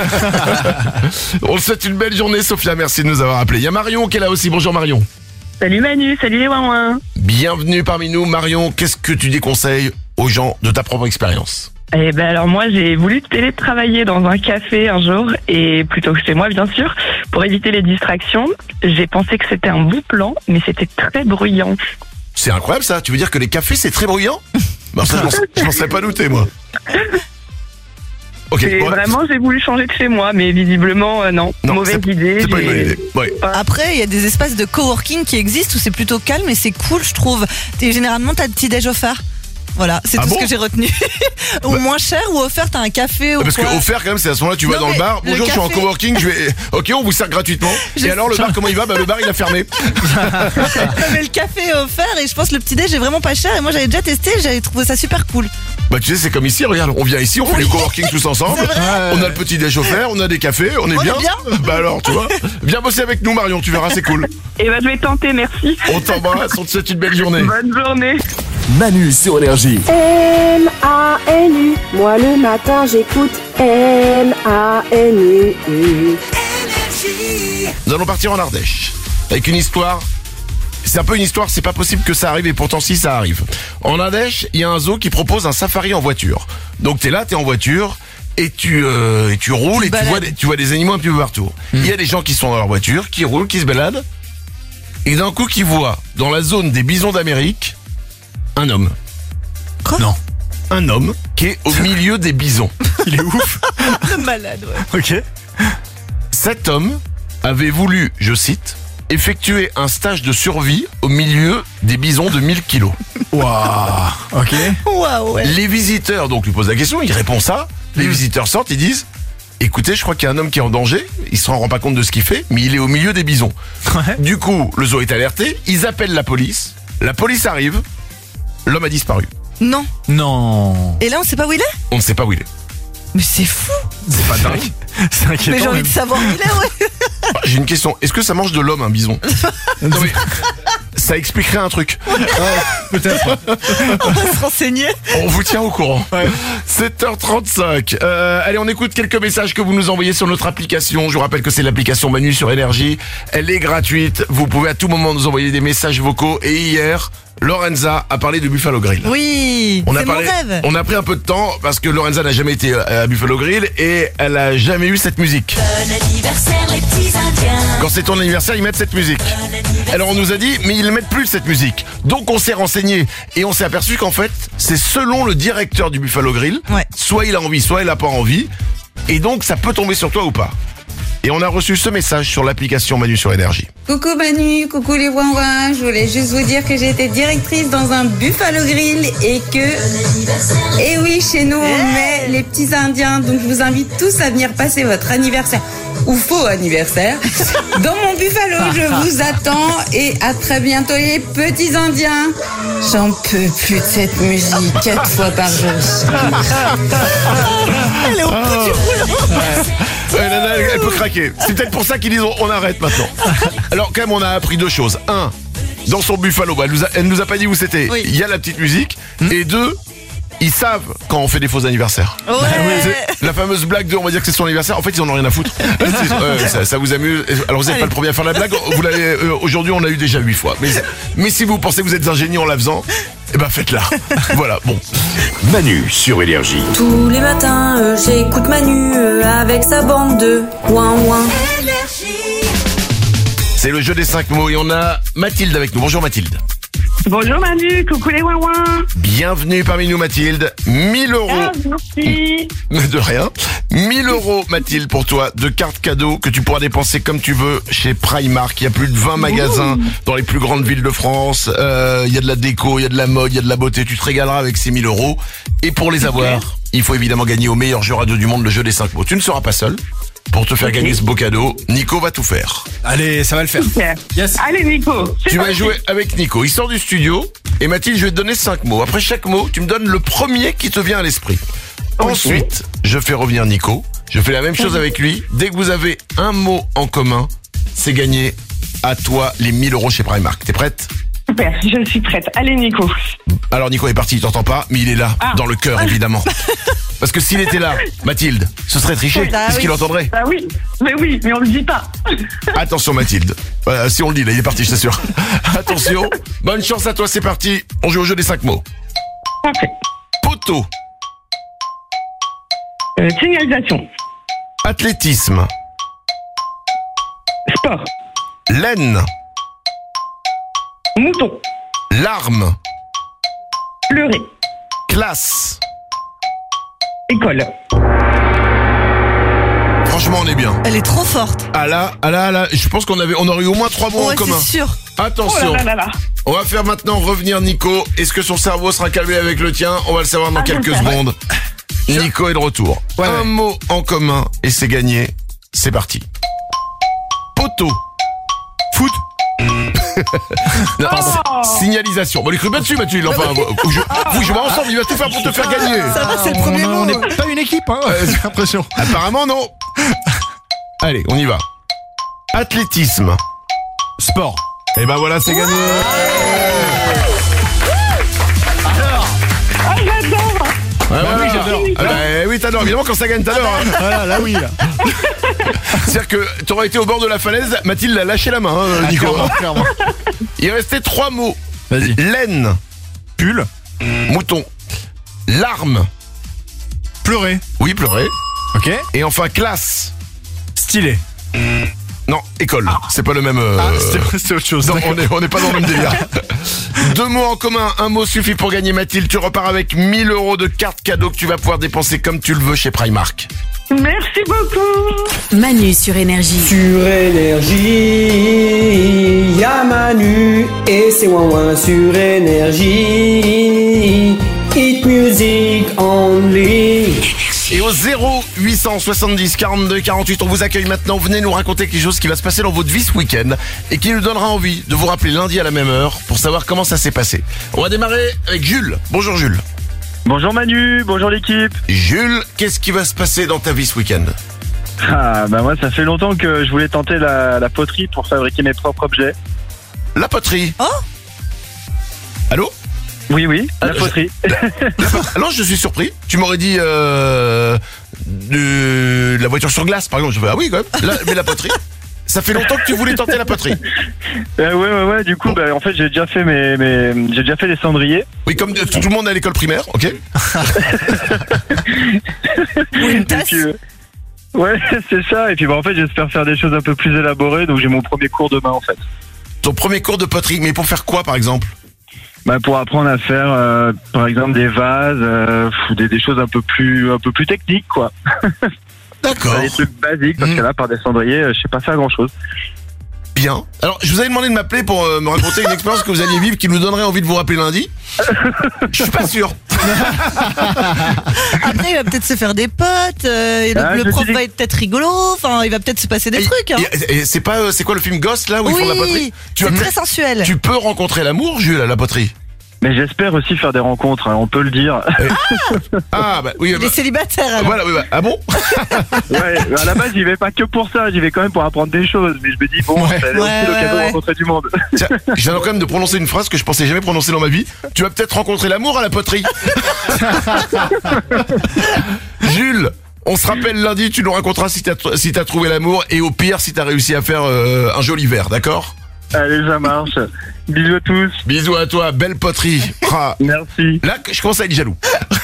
On te souhaite une belle journée Sophia, merci de nous avoir appelé. Il y a Marion qui est là aussi, bonjour Marion. salut Manu, salut les ouin Bienvenue parmi nous Marion, qu'est-ce que tu déconseilles aux gens de ta propre expérience? Eh ben alors moi j'ai voulu télétravailler dans un café un jour et plutôt que chez moi bien sûr pour éviter les distractions. J'ai pensé que c'était un bon plan mais c'était très bruyant. C'est incroyable ça, tu veux dire que les cafés c'est très bruyant? Bah ça je m'en- je m'en serais pas douté moi. Ok. Et bon, vraiment, j'ai voulu changer de chez moi, mais visiblement, euh, non. Non, Mauvaise c'est- idée. c'est pas une j'ai- bonne idée. Ouais. Après, il y a des espaces de coworking qui existent où c'est plutôt calme et c'est cool, je trouve. Et généralement, t'as le petit déj offert. Voilà, c'est Ah tout bon ce que j'ai retenu. ou Bah- moins cher ou offert, t'as un café ou Parce que quoi. offert quand même, c'est à ce moment-là, tu vas Non, dans le mais bar. le Bonjour, je suis en café- coworking. Je vais. Ok, on vous sert gratuitement. Je Et alors le bar, comment il va? Bah le bar, il a fermé. Mais le café est offert et je pense que le petit déj est vraiment pas cher. Et moi, j'avais déjà testé, j'avais trouvé ça super cool. Bah tu sais, c'est comme ici. Regarde, on vient ici, on fait les coworking tous ensemble. C'est vrai. On a le petit déj offert, on a des cafés, on est On est bien. bien. Bah alors, tu vois. Viens bosser avec nous, Marion. Tu verras, c'est cool. Eh ben, je vais tenter, merci. On t'embrasse. On te souhaite une belle journée. Bonne journée. Manu sur Énergie. M A N U, moi le matin j'écoute M A N U. Nous allons partir en Ardèche avec une histoire. C'est un peu une histoire, c'est pas possible que ça arrive et pourtant si ça arrive. En Ardèche, il y a un zoo qui propose un safari en voiture. Donc t'es là, t'es en voiture et tu euh, et tu roules et tu vois, des, tu vois des animaux un petit peu partout. Il y a des gens qui sont dans leur voiture, qui roulent, qui se baladent et d'un coup qui voient dans la zone des bisons d'Amérique un homme. Quoi? Non. Un homme qui est au milieu des bisons. Il est ouf. Le malade, ouais. Ok. Cet homme avait voulu, je cite, effectuer un stage de survie au milieu des bisons de mille kilos. Waouh. Ok. Waouh, ouais. Les visiteurs donc lui posent la question, il répond ça. Les visiteurs sortent, ils disent écoutez, je crois qu'il y a un homme qui est en danger. Il se rend pas compte de ce qu'il fait, mais il est au milieu des bisons. Ouais. Du coup, le zoo est alerté. Ils appellent la police. La police arrive. L'homme a disparu. Non. Non. Et là, on sait pas où il est? On ne sait pas où il est. Mais c'est fou. C'est pas dingue. C'est inquiétant. Mais j'ai envie même. de savoir où il est, ouais. Ah, j'ai une question. Est-ce que ça mange de l'homme un bison? Non mais ça expliquerait un truc. Peut-être. On va se renseigner. On vous tient au courant. sept heures trente-cinq. Euh, allez, on écoute quelques messages que vous nous envoyez sur notre application. Je vous rappelle que c'est l'application Manu sur Énergie. Elle est gratuite. Vous pouvez à tout moment nous envoyer des messages vocaux. Et hier, Lorenza a parlé de Buffalo Grill. Oui, On a c'est mon parlé, rêve. on a pris un peu de temps parce que Lorenza n'a jamais été à Buffalo Grill et elle a jamais eu cette musique. Bon anniversaire les petits indiens. Quand c'est ton anniversaire, ils mettent cette musique. Alors on nous a dit, mais ils ne mettent plus cette musique. Donc on s'est renseigné et on s'est aperçu qu'en fait, c'est selon le directeur du Buffalo Grill. Ouais. Soit il a envie, soit il a pas envie. Et donc ça peut tomber sur toi ou pas. Et on a reçu ce message sur l'application Manu sur Énergie. Coucou Manu, coucou les ouin ouin, je voulais juste vous dire que j'ai été directrice dans un Buffalo Grill et que... Et oui, chez nous on met les petits indiens, donc je vous invite tous à venir passer votre anniversaire, ou faux anniversaire, dans mon Buffalo, je vous attends et à très bientôt les petits indiens. J'en peux plus de cette musique, quatre fois par jour. Elle est au bout du rouleau. Ouais, Nana, elle, elle peut craquer. C'est peut-être pour ça qu'ils disent on, on arrête maintenant. Alors quand même on a appris deux choses. Un, dans son Buffalo, bah, elle, nous a, elle nous a pas dit où c'était. Oui. Il y a la petite musique. Et deux, ils savent quand on fait des faux anniversaires. Ouais. C'est la fameuse blague de on va dire que c'est son anniversaire. En fait ils en ont rien à foutre. C'est- euh, ça, ça vous amuse. Alors vous n'êtes pas le premier à faire la blague. Vous l'avez euh, aujourd'hui on l'a eu déjà huit fois. Mais, mais si vous pensez que vous êtes un génie en la faisant, eh ben faites-la. Voilà. Bon. Manu sur Énergie. Tous les matins, euh, j'écoute Manu euh, avec sa bande de ouin ouin. C'est le jeu des cinq mots et on a Mathilde avec nous. Bonjour Mathilde. Bonjour Manu, coucou les ouin ouin. Bienvenue parmi nous Mathilde. mille euros. Ah, merci. De rien. mille euros, Mathilde, pour toi, de cartes cadeaux que tu pourras dépenser comme tu veux chez Primark. Il y a plus de vingt magasins dans les plus grandes villes de France. Euh, il y a de la déco, il y a de la mode, il y a de la beauté. Tu te régaleras avec ces mille euros. Et pour les avoir, il faut évidemment gagner au meilleur jeu radio du monde, le jeu des cinq mots. Tu ne seras pas seul. Pour te faire gagner ce beau cadeau, Nico va tout faire. Allez, ça va le faire. Super. Yes. Allez Nico. c'est Tu vas parti. jouer avec Nico. Il sort du studio. Et Mathilde, je vais te donner cinq mots. Après chaque mot, tu me donnes le premier qui te vient à l'esprit. Ensuite, je fais revenir Nico. Je fais la même chose avec lui. Dès que vous avez un mot en commun, c'est gagné. À toi les mille euros chez Primark. T'es prête? Super, je suis prête. Allez Nico. Alors Nico est parti, il t'entend pas, mais il est là, Ah. dans le cœur évidemment. Parce que s'il était là, Mathilde, ce serait triché. Oui, bah Qu'est-ce oui. qu'il entendrait? Bah oui, mais oui, mais on le dit pas. Attention Mathilde. Euh, si on le dit, là il est parti, je t'assure. Attention, bonne chance à toi, c'est parti. On joue au jeu des cinq mots. Parfait. Poteau, Euh, signalisation. athlétisme, Sport. laine, Mouton. larme, Pleurer. classe, École. Franchement, on est bien. Elle est trop forte. Ah là, ah là, ah là, je pense qu'on avait, on aurait eu au moins trois mots Ouais, en commun. c'est sûr. Attention. Oh là là là là. On va faire maintenant revenir Nico. Est-ce que son cerveau sera calmé avec le tien? On va le savoir dans Ah, quelques j'espère. secondes. Nico est de retour. Ouais, Un ouais. mot en commun et c'est gagné. C'est parti. Poteau. Foot. Non, si- signalisation. Bon, il cru bien dessus, Mathieu. Enfin, vous, vous, jou- vous jouez ensemble, il va tout faire pour te faire gagner. Ça va, c'est le On- premier on mot. n'est pas une équipe, hein, j'ai l'impression. Apparemment, non. Allez, on y va. Athlétisme. Sport. Et ben voilà, c'est gagné. Ah, j'adore. Ouais, Bah ouais, oui, ouais. j'adore. Ah bah, oui, t'adores. Évidemment, quand ça gagne, t'adores. hein. Voilà, là oui. Là. C'est-à-dire que t'aurais été au bord de la falaise, Mathilde a lâché la main, hein, Ah, Nico. clairement, clairement. Il restait trois mots. Vas-y. Laine. Pull. Mouton. Larme. Pleurer. Oui, pleurer. Ok. Et enfin, classe. Stylé. Non, école. C'est pas le même. euh, Ah, c'était c'était autre chose. Non, d'accord. on est, on est pas dans le même délire. Deux mots en commun, un mot suffit pour gagner, Mathilde. Tu repars avec mille euros de cartes cadeaux que tu vas pouvoir dépenser comme tu le veux chez Primark. Merci beaucoup. Manu sur Énergie. Sur Énergie, y'a Manu et c'est ouin ouin sur Énergie. Hit music only. Et au zéro huit cent soixante-dix quarante-deux quarante-huit, on vous accueille maintenant. Venez nous raconter quelque chose qui va se passer dans votre vie ce week-end et qui nous donnera envie de vous rappeler lundi à la même heure pour savoir comment ça s'est passé. On va démarrer avec Jules. Bonjour Jules. Bonjour Manu, bonjour l'équipe. Jules, qu'est-ce qui va se passer dans ta vie ce week-end? Ah bah moi ça fait longtemps que je voulais tenter la, la poterie pour fabriquer mes propres objets. La poterie. Oh. Allô? Oui oui, la Ah, poterie. Alors je suis surpris. Tu m'aurais dit euh, de la voiture sur glace par exemple. Je fais ah oui quand même. La- mais la poterie. Ça fait longtemps que tu voulais tenter la poterie. Euh, ouais ouais ouais, du coup bah, en fait j'ai déjà fait mes, mes j'ai déjà fait des cendriers. Oui, comme tout tout le monde à l'école primaire, ok. Ou une Et tasse. puis, euh, ouais c'est ça. Et puis bah, en fait j'espère faire des choses un peu plus élaborées, donc j'ai mon premier cours demain en fait. Ton premier cours de poterie, mais pour faire quoi par exemple? Bah pour apprendre à faire euh, par exemple des vases, euh, pff, des, des choses un peu plus un peu plus techniques quoi. D'accord. Des trucs basiques parce que là par des cendriers euh, je sais pas faire grand chose. Bien. Alors, je vous avais demandé de m'appeler pour euh, me raconter une expérience que vous alliez vivre qui nous donnerait envie de vous rappeler lundi. Je suis pas sûr. Après, il va peut-être se faire des potes. euh, et le, Ah, le je me prof suis dit- va être peut-être rigolo. Enfin, il va peut-être se passer des trucs. Hein. Et, et c'est pas, euh, c'est quoi le film Ghost là où ils Oui, font de la poterie? c'est vas très peut-être- sensuel. Tu peux rencontrer l'amour, Jules, à la poterie. Mais j'espère aussi faire des rencontres, hein, on peut le dire. Ah bah oui. Il est célibataire. Alors. Voilà, oui, bah, ah bon? Ouais, à la base j'y vais pas que pour ça, j'y vais quand même pour apprendre des choses. Mais je me dis bon, c'est aussi Ouais, l'occasion ouais. de rencontrer du monde. Tiens, je viens quand même de prononcer une phrase que je pensais jamais prononcer dans ma vie. Tu vas peut-être rencontrer l'amour à la poterie. Jules, on se rappelle lundi, tu nous raconteras si t'as si t'as trouvé l'amour et au pire si t'as réussi à faire euh, un joli verre, d'accord? Allez, ça marche. Bisous à tous. Bisous à toi, belle poterie. Ah. Merci. Là, je commence à être jaloux.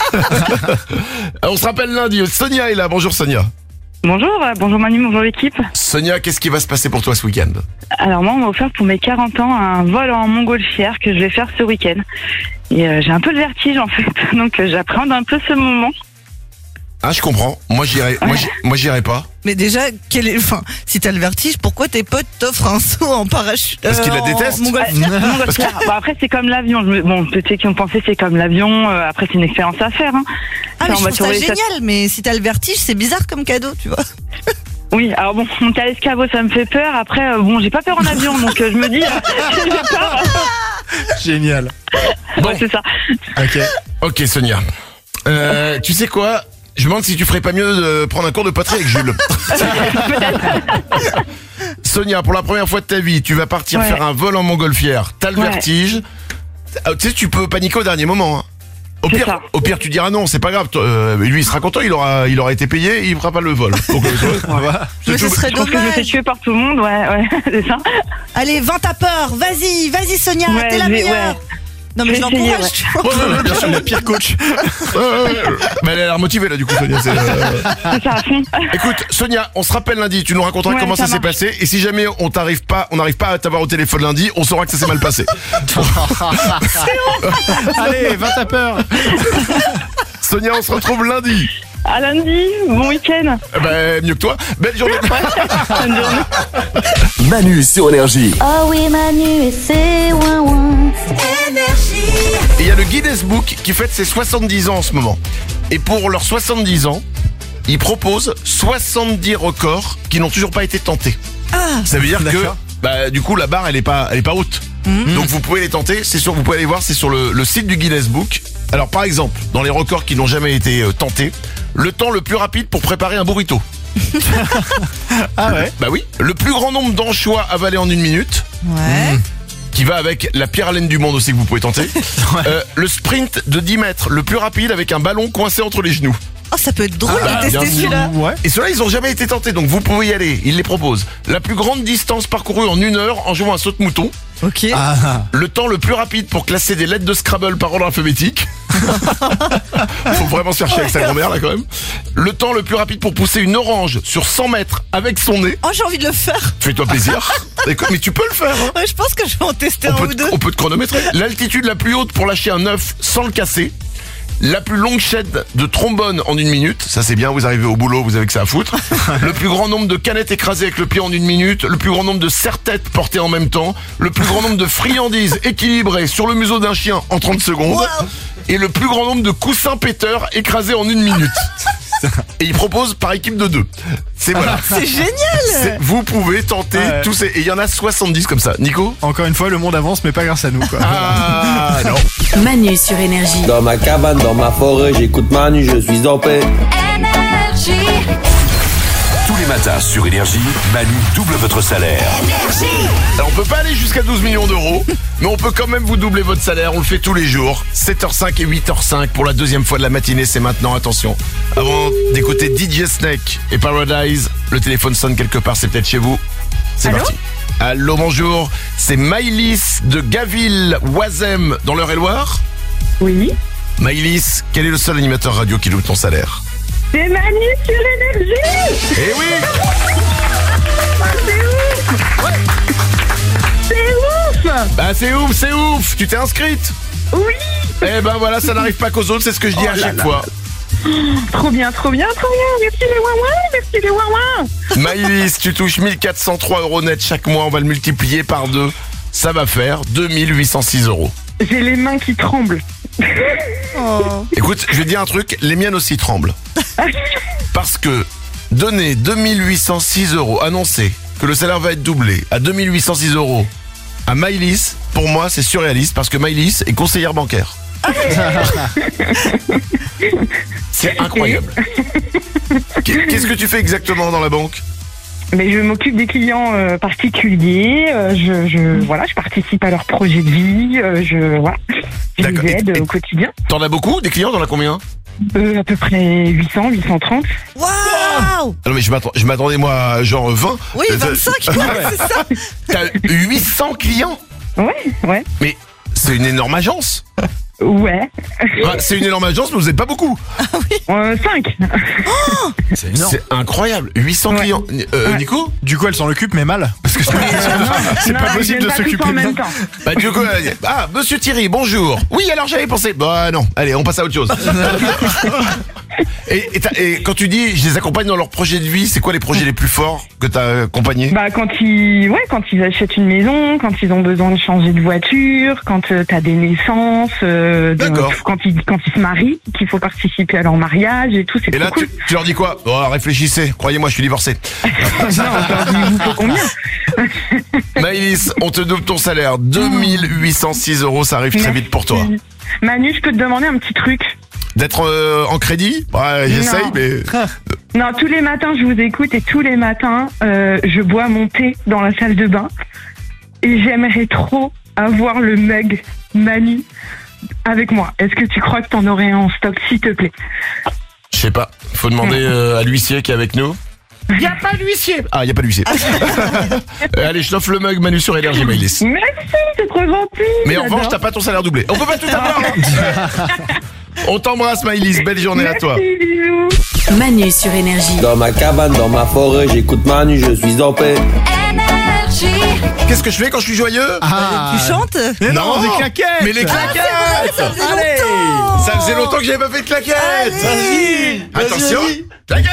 On se rappelle lundi. Sonia est là. Bonjour Sonia. Bonjour, euh, bonjour Manu, bonjour l'équipe. Sonia, qu'est-ce qui va se passer pour toi ce week-end? Alors moi, on m'a offert pour mes quarante ans un vol en montgolfière que je vais faire ce week-end. Et euh, j'ai un peu le vertige en fait, donc euh, j'appréhende un peu ce moment. Ah, je comprends. Moi, j'irai. Moi, j'y- moi, j'irai pas. Mais déjà, quel est, enfin, si t'as le vertige, pourquoi tes potes t'offrent un saut en parachute? Parce qu'ils la en détestent. montgolfière Ouais, montgolfière. Bah, après, c'est comme l'avion. Je me- Bon, peut-être qu'ils ont pensé c'est comme l'avion. euh, après, c'est une expérience à faire. Hein. Ah, Ça, mais on je va trouve ça surveiller ça. génial, mais si t'as le vertige, c'est bizarre comme cadeau, tu vois. Oui, alors bon, monter à l'escabeau, ça me fait peur. Après, euh, bon, j'ai pas peur en avion, donc euh, je me dis, j'ai peur. Génial. Ouais, c'est ça. Ok. Ok, Sonia. Euh, tu sais quoi? Je me demande si tu ferais pas mieux de prendre un cours de poterie avec Jules. Sonia, pour la première fois de ta vie, tu vas partir Ouais. faire un vol en montgolfière. T'as le Ouais. vertige. Ah, tu sais, tu peux paniquer au dernier moment. Hein. Au C'est pire, ça. au pire, tu diras non, c'est pas grave. Toi, euh, lui, il sera content, il aura, il aura été payé, il fera pas le vol. Donc, euh, ça va. Mais ce serait Je pense que je me fais dommage. tuer par tout le monde, ouais, ouais, c'est ça. Allez, vends ta peur. Vas-y, vas-y, Sonia, Ouais, t'es la je vais- meilleure. ouais. Non, mais Je je vais essayer, l'encourage. ouais. tu vois. Ouais, ouais, ouais, bien sûr, Le pire coach. Ouais, ouais, ouais. Mais elle a l'air motivée là du coup Sonia. c'est, euh, C'est ça, à fond. Écoute Sonia, on se rappelle lundi, tu nous raconteras Ouais, comment ça, ça s'est marche. passé et si jamais on t'arrive pas, on n'arrive pas à t'avoir au téléphone lundi, on saura que ça s'est mal passé. Allez, va ta peur. Sonia, on se retrouve lundi. À lundi, bon week-end. Bah, mieux que toi. Belle journée. Bonne journée. Manu sur Énergie. Oh oui, Manu et c'est ouin ouin. Et il y a le Guinness Book qui fête ses soixante-dix ans en ce moment. Et pour leurs soixante-dix ans, ils proposent soixante-dix records qui n'ont toujours pas été tentés. Ah, Ça veut dire que, D'accord. bah, du coup, la barre, elle est pas, elle est pas haute. Mmh. Donc vous pouvez les tenter. C'est sûr, vous pouvez aller voir. C'est sur le, le site du Guinness Book. Alors, par exemple, dans les records qui n'ont jamais été euh, tentés, le temps le plus rapide pour préparer un burrito. Ah ouais. Bah oui. Le plus grand nombre d'anchois avalés en une minute. ouais. Qui va avec la pire haleine du monde aussi que vous pouvez tenter. Euh, le sprint de dix mètres, le plus rapide avec un ballon coincé entre les genoux. Oh, ça peut être drôle Ah, de bien tester sûr. celui-là. Ouais. Et ceux-là, ils ont jamais été tentés, donc vous pouvez y aller. Ils les proposent. La plus grande distance parcourue en une heure en jouant un saute-mouton. Ok. Ah. Le temps le plus rapide pour classer des lettres de Scrabble par ordre alphabétique. Faut vraiment se faire chier avec sa grand-mère là quand même. Le temps le plus rapide pour pousser une orange sur cent mètres avec son nez. Oh, j'ai envie de le faire. Fais-toi plaisir. Écoute, mais tu peux le faire. Hein. Ouais, je pense que je vais en tester On un peut, ou te, deux. on peut te chronométrer. L'altitude la plus haute pour lâcher un œuf sans le casser. La plus longue chaîne de trombone en une minute. Ça c'est bien, vous arrivez au boulot, vous avez que ça à foutre. Le plus grand nombre de canettes écrasées avec le pied en une minute. Le plus grand nombre de serre-têtes portées en même temps. Le plus grand nombre de friandises équilibrées sur le museau d'un chien en trente secondes. Wow. Et le plus grand nombre de coussins péteurs écrasés en une minute. Et ils proposent par équipe de deux. C'est voilà. C'est génial. C'est- Vous pouvez tenter Ouais. tous ces... Et il y en a soixante-dix comme ça. Nico? Encore une fois, le monde avance, mais pas grâce à nous, quoi. Ah non. Manu sur Énergie. Dans ma cabane, dans ma forêt, j'écoute Manu, je suis en paix. Tous les matins sur Énergie, Manu double votre salaire. Alors on peut pas aller jusqu'à douze millions d'euros, mais on peut quand même vous doubler votre salaire, on le fait tous les jours. sept heures cinq et huit heures cinq pour la deuxième fois de la matinée, c'est maintenant, attention. Avant d'écouter D J Snake et Paradise, le téléphone sonne quelque part, c'est peut-être chez vous. C'est Allô parti. Allô, bonjour, c'est Maïlis de Gaville-Oisem dans l'Eure-et-Loire. Oui. Maïlis, quel est le seul animateur radio qui double ton salaire? C'est Manu sur Énergie. Eh oui. C'est ouf. Bah c'est ouf, c'est ouf. Tu t'es inscrite? Oui. Eh ben voilà, ça n'arrive pas qu'aux autres, c'est ce que je dis Oh à là chaque là. fois. Trop bien, trop bien, trop bien. Merci les ouin merci les ouin Maïlis, tu touches mille quatre cent trois euros net chaque mois, on va le multiplier par deux. Ça va faire deux mille huit cent six euros. J'ai les mains qui tremblent. Oh. Écoute, je vais te dire un truc, les miennes aussi tremblent. Parce que donner deux mille huit cent six euros, annoncer que le salaire va être doublé à deux mille huit cent six euros à Maïlis, pour moi c'est surréaliste parce que Maïlis est conseillère bancaire. C'est incroyable. Qu'est-ce que tu fais exactement dans la banque? Mais je m'occupe des clients euh, particuliers. euh, je, je voilà, je participe à leur projet de vie. euh, je voilà, je D'accord. les aide Et- et- au quotidien. T'en as beaucoup des clients? T'en as combien? Euh, à peu près huit cents, huit cent trente. Waouh. Ah non mais je m'attends- je m'attendais moi à genre vingt. Oui, Euh, vingt-cinq. t'as- C'est ça. T'as huit cents clients? Ouais, ouais, Mais c'est une énorme agence. ouais. Bah, c'est une énorme agence, mais vous n'êtes pas beaucoup. Euh, cinq. C'est énorme. C'est incroyable. huit cents Ouais. clients. Euh, Ouais. Nico? Du coup, elle s'en occupe, mais mal. Parce que c'est c'est Non, pas ils possible viennent de pas tous s'occuper en de même ça. temps. Bah, du coup, euh, ah, monsieur Thierry, bonjour. Oui, alors j'avais pensé. Bah, non. Allez, on passe à autre chose. et, et, t'as- et quand tu dis, je les accompagne dans leur projet de vie, c'est quoi les projets les plus forts que t'as accompagnés? Bah quand ils, ouais, quand ils achètent une maison, quand ils ont besoin de changer de voiture, quand euh, t'as des naissances, euh, de- D'accord. quand ils, quand ils se marient, qu'il faut participer à leur mariage et tout, c'est Et trop là, cool. tu, tu leur dis quoi? Oh, réfléchissez. Croyez-moi, je suis divorcé. Non, je leur dis, il vous faut combien? Maïlis, on te double ton salaire. deux mille huit cent six euros, ça arrive très vite pour toi. Merci. Manu, je peux te demander un petit truc? D'être euh, en crédit? Ouais, j'essaye, Non. mais... Non, tous les matins, je vous écoute et tous les matins, euh, je bois mon thé dans la salle de bain. Et j'aimerais trop avoir le mug Manu avec moi. Est-ce que tu crois que t'en aurais un en stock, s'il te plaît? Je sais pas. Faut demander euh, à l'huissier qui est avec nous. Y a pas d'huissier. Ah, y a pas d'huissier. Euh, allez, je t'offre le mug Manu sur Énergie, Maïlis. Merci, c'est trop gentil. Mais en j'adore. revanche, t'as pas ton salaire doublé. On peut pas tout avoir. hein. On t'embrasse, Maïlis. Belle journée à toi. Merci, bisous. Manu sur Énergie. Dans ma cabane, dans ma forêt, j'écoute Manu, je suis en paix. Énergie. Qu'est-ce que je fais quand je suis joyeux? Ah. Tu chantes? Mais non, des claquettes. Mais les claquettes. Ah, c'est vrai, ça faisait Allez. longtemps. Ça faisait longtemps que j'avais pas fait de claquettes. Allez. Vas-y. Attention, Vas-y. claquette.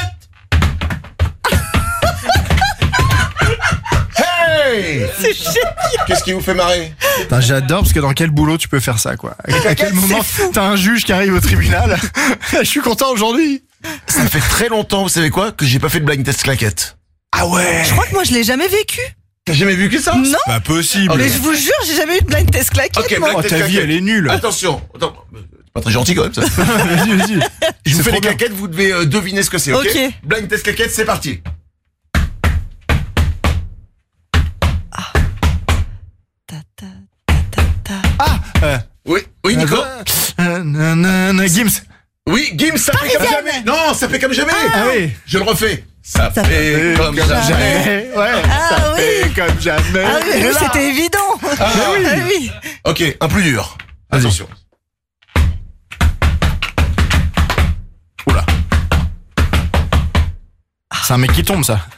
Hey. C'est génial. Qu'est-ce qui vous fait marrer? Putain, j'adore parce que dans quel boulot tu peux faire ça, quoi. À quel moment t'as un juge qui arrive au tribunal? Je suis content aujourd'hui. Ça fait très longtemps, vous savez quoi, que j'ai pas fait de blind test claquette. Ah ouais. Je crois que moi je l'ai jamais vécu. T'as jamais vu que ça? Non. Pas possible. Mais je vous jure, j'ai jamais eu de blind test claquette. Ok, moi. blind Oh, test ta vie, claquette. elle est nulle. Attention, attends, c'est pas très gentil quand même ça. Vas-y, vas-y. Je vous C'est fais trop les bien. claquettes, vous devez euh, deviner ce que c'est, ok? Ok. Blind test claquette, c'est parti. Ah, euh, Oui, oui, Nico. euh, nanana, Gims. Oui, Gims, ça fait comme jamais. Non, ça fait comme jamais. Ah oui. Je le refais. Ça, Ça fait fait comme comme jamais. jamais. Ouais. Ah ça oui. fait comme jamais. Ah oui, Et oui, là. c'était évident. Ah oui. Ah oui. Ok, un plus dur. Vas-y. Attention. Oula. C'est un mec qui tombe, ça.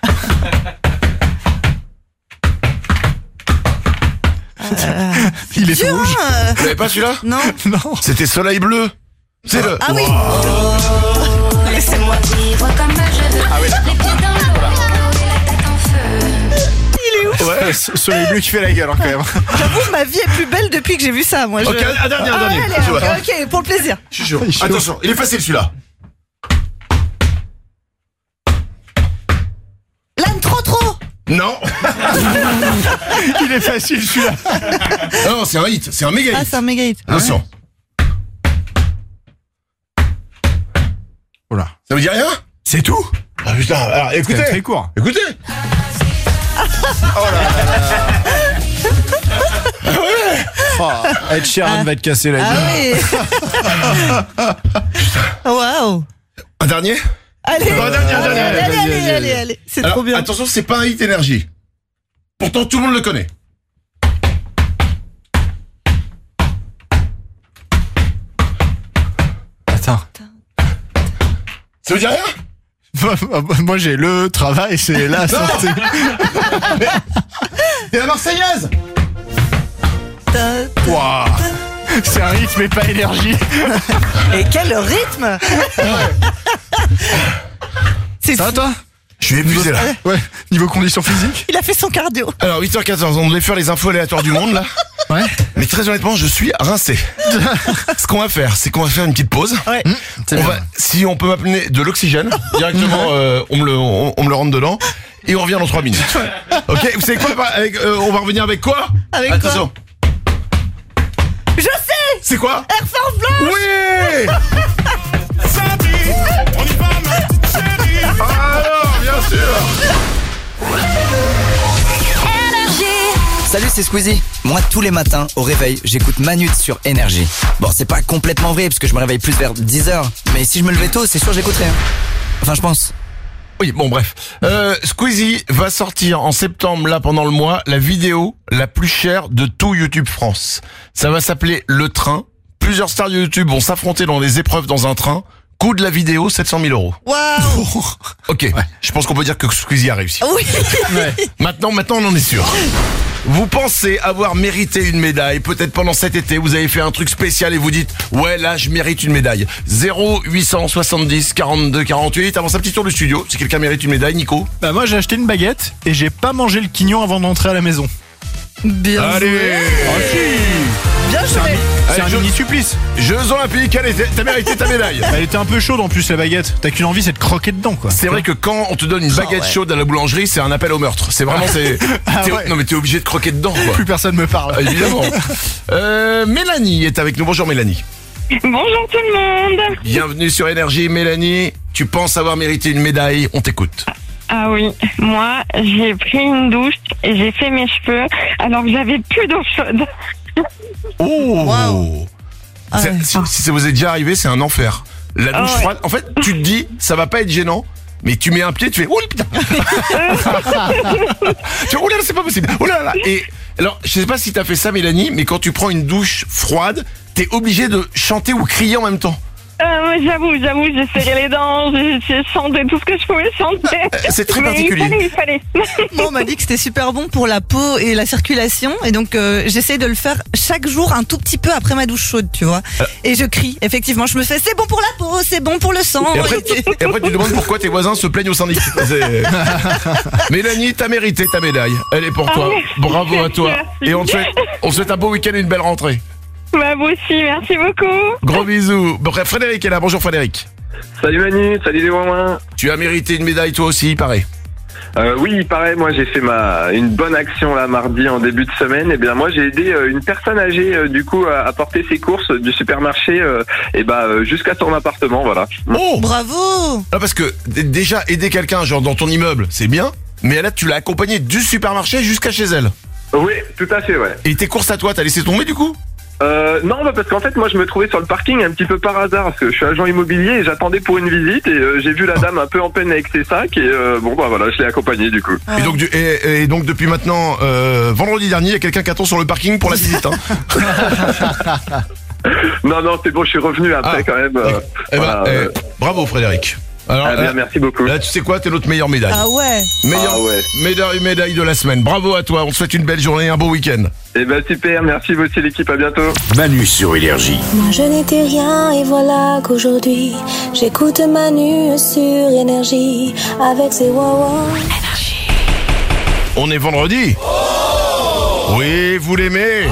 Il est tout Dur, rouge. hein. Vous l'avez pas celui-là? Non. Non. C'était Soleil Bleu. C'est le. Ah oui. Laissez-moi vivre comme je veux. Ah oui, Les pieds dans l'eau et la tête en feu. Il est ouf. Ouais, ce- Soleil bleu qui fait la gueule, hein, quand même. J'avoue, ma vie est plus belle depuis que j'ai vu ça, moi. Je... Ok, un dernier, un Ah, dernier. allez, Tu vois. ok, ok, pour le plaisir. Je suis chaud. Il est chaud. Attention, il est facile celui-là. L'âne trop trop. Non. Il est facile, celui-là. Non, c'est un hit, c'est un méga Ah, hit. c'est un méga hit. Attention. Oula. Ça vous dit rien? C'est tout? Ah putain, alors C'est écoutez. très court. Écoutez. Oh là là. Oh, Ed Sheeran va te casser la gueule. Ah oui. Waouh. Un dernier? Allez. Un dernier, un dernier. Allez, Allez, allez, allez, allez, allez. C'est Alors, trop bien. attention, c'est pas un hit énergie. Pourtant, tout le monde le connaît. Attends. Ça vous dit rien? Moi, j'ai le travail, c'est la santé. C'est la Marseillaise. Waouh. C'est un rythme mais pas énergie. Et quel rythme. C'est Ça va, fou. toi? Je suis épuisé là. Ouais, niveau condition physique. Il a fait son cardio. Alors, huit heures quatorze, on devait faire les infos aléatoires du monde là. Ouais. Mais très honnêtement, je suis rincé. Ce qu'on va faire, c'est qu'on va faire une petite pause. Ouais. C'est On bien. va, si on peut m'appeler de l'oxygène, directement, euh, on, me le, on, on me le rentre dedans. Et on revient dans trois minutes. Ok, vous savez quoi avec, euh, on va revenir avec quoi? Avec quoi? Attention. Je sais. C'est quoi? Air Force Blanche. Oui. Alors, bien sûr. Salut, c'est Squeezie. Moi, tous les matins, au réveil, j'écoute Manute sur Énergie. Bon, c'est pas complètement vrai, parce que je me réveille plus vers dix heures. Mais si je me levais tôt, c'est sûr j'écouterais. hein. Enfin, je pense. Oui, bon, bref. Euh, Squeezie va sortir en septembre, là, pendant le mois, la vidéo la plus chère de tout YouTube France. Ça va s'appeler Le Train. Plusieurs stars de YouTube vont s'affronter dans des épreuves dans un train. Coût de la vidéo, sept cent mille euros. Waouh. Ok, je pense qu'on peut dire que Squeezie a réussi. Oui. Maintenant, maintenant, on en est sûr. Vous pensez avoir mérité une médaille, peut-être pendant cet été, vous avez fait un truc spécial et vous dites « Ouais, là, je mérite une médaille ». zéro huit cent soixante-dix quarante-deux quarante-huit, avant un petit tour du studio, si quelqu'un mérite une médaille, Nico. Bah moi j'ai acheté une baguette et j'ai pas mangé le quignon avant d'entrer à la maison. Bien Allez. joué. Ah si. Bien C'est un, joué. c'est un Allez, mini supplice. Jeux Olympiques, allez, t'as mérité ta médaille. Elle était un peu chaude en plus la baguette. T'as qu'une envie, c'est de croquer dedans quoi. C'est vrai que quand on te donne une baguette ouais. chaude à la boulangerie, c'est un appel au meurtre. C'est vraiment, c'est, Ah t'es- ouais. non mais t'es obligé de croquer dedans, quoi. Plus personne me parle. Ah, évidemment. euh, Mélanie est avec nous. Bonjour Mélanie. Bonjour tout le monde. Bienvenue sur Énergie. Mélanie, tu penses avoir mérité une médaille, on t'écoute. Ah oui, moi j'ai pris une douche et j'ai fait mes cheveux alors que j'avais plus d'eau chaude. Oh Wow. Ah C'est- ouais. si, si ça vous est déjà arrivé, c'est un enfer. La douche Ah ouais. froide, en fait, tu te dis, ça va pas être gênant, mais tu mets un pied, tu fais, oh putain. Tu vois, oh là là, c'est pas possible. Oh là là. Et alors, je sais pas si t'as fait ça, Mélanie, mais quand tu prends une douche froide, t'es obligé de chanter ou crier en même temps. moi, j'avoue, j'avoue, j'ai serré les dents, j'ai, j'ai chanté tout ce que je pouvais chanter. C'est très Mais particulier. Il fallait, il fallait. Moi, on m'a dit que c'était super bon pour la peau et la circulation. Et donc, euh, j'essaie de le faire chaque jour un tout petit peu après ma douche chaude, tu vois. Et je crie, effectivement. Je me fais, c'est bon pour la peau, c'est bon pour le sang. Et après, tu, et après, tu demandes pourquoi tes voisins se plaignent au syndic. C'est- Mélanie, t'as mérité ta médaille. Elle est pour toi. Ah, merci. Bravo à toi. Merci. Et on te souhaite, on te souhaite un beau week-end et une belle rentrée. Bah, vous aussi, merci beaucoup. Gros bisous. Bref, Frédéric est là. Bonjour Frédéric. Salut Manu, salut les ouin-ouin. Tu as mérité une médaille toi aussi, pareil. Euh, oui, pareil, moi j'ai fait ma une bonne action là mardi en début de semaine. Et bien moi j'ai aidé euh, une personne âgée euh, du coup à, à porter ses courses du supermarché euh, et bah euh, jusqu'à son appartement, voilà. Oh, bravo. Ah, parce que d- déjà aider quelqu'un genre dans ton immeuble, c'est bien. Mais là tu l'as accompagnée du supermarché jusqu'à chez elle. Oui, tout à fait, ouais. Et tes courses à toi, t'as laissé tomber du coup? Euh, non, bah parce qu'en fait, moi, je me trouvais sur le parking un petit peu par hasard, parce que je suis agent immobilier et j'attendais pour une visite et euh, j'ai vu la dame un peu en peine avec ses sacs et euh, bon, bah voilà, je l'ai accompagnée du coup. Et donc, du- et, et donc depuis maintenant, euh, vendredi dernier, il y a quelqu'un qui attend sur le parking pour la visite. Hein. Non, non, c'est bon, je suis revenu après quand même. euh, Eh ben, voilà, eh, euh, bravo Frédéric. Alors, ah bien, là, merci beaucoup. là, tu sais quoi, t'es notre meilleure médaille. Ah ouais. Meilleure Ah ouais. médaille, médaille de la semaine. Bravo à toi. On te souhaite une belle journée, un beau week-end. Eh ben super, merci vous aussi l'équipe, à bientôt. Manu sur Énergie. Moi je n'étais rien et voilà qu'aujourd'hui j'écoute Manu sur Énergie avec ses wawa. On est vendredi. Oui, vous l'aimez.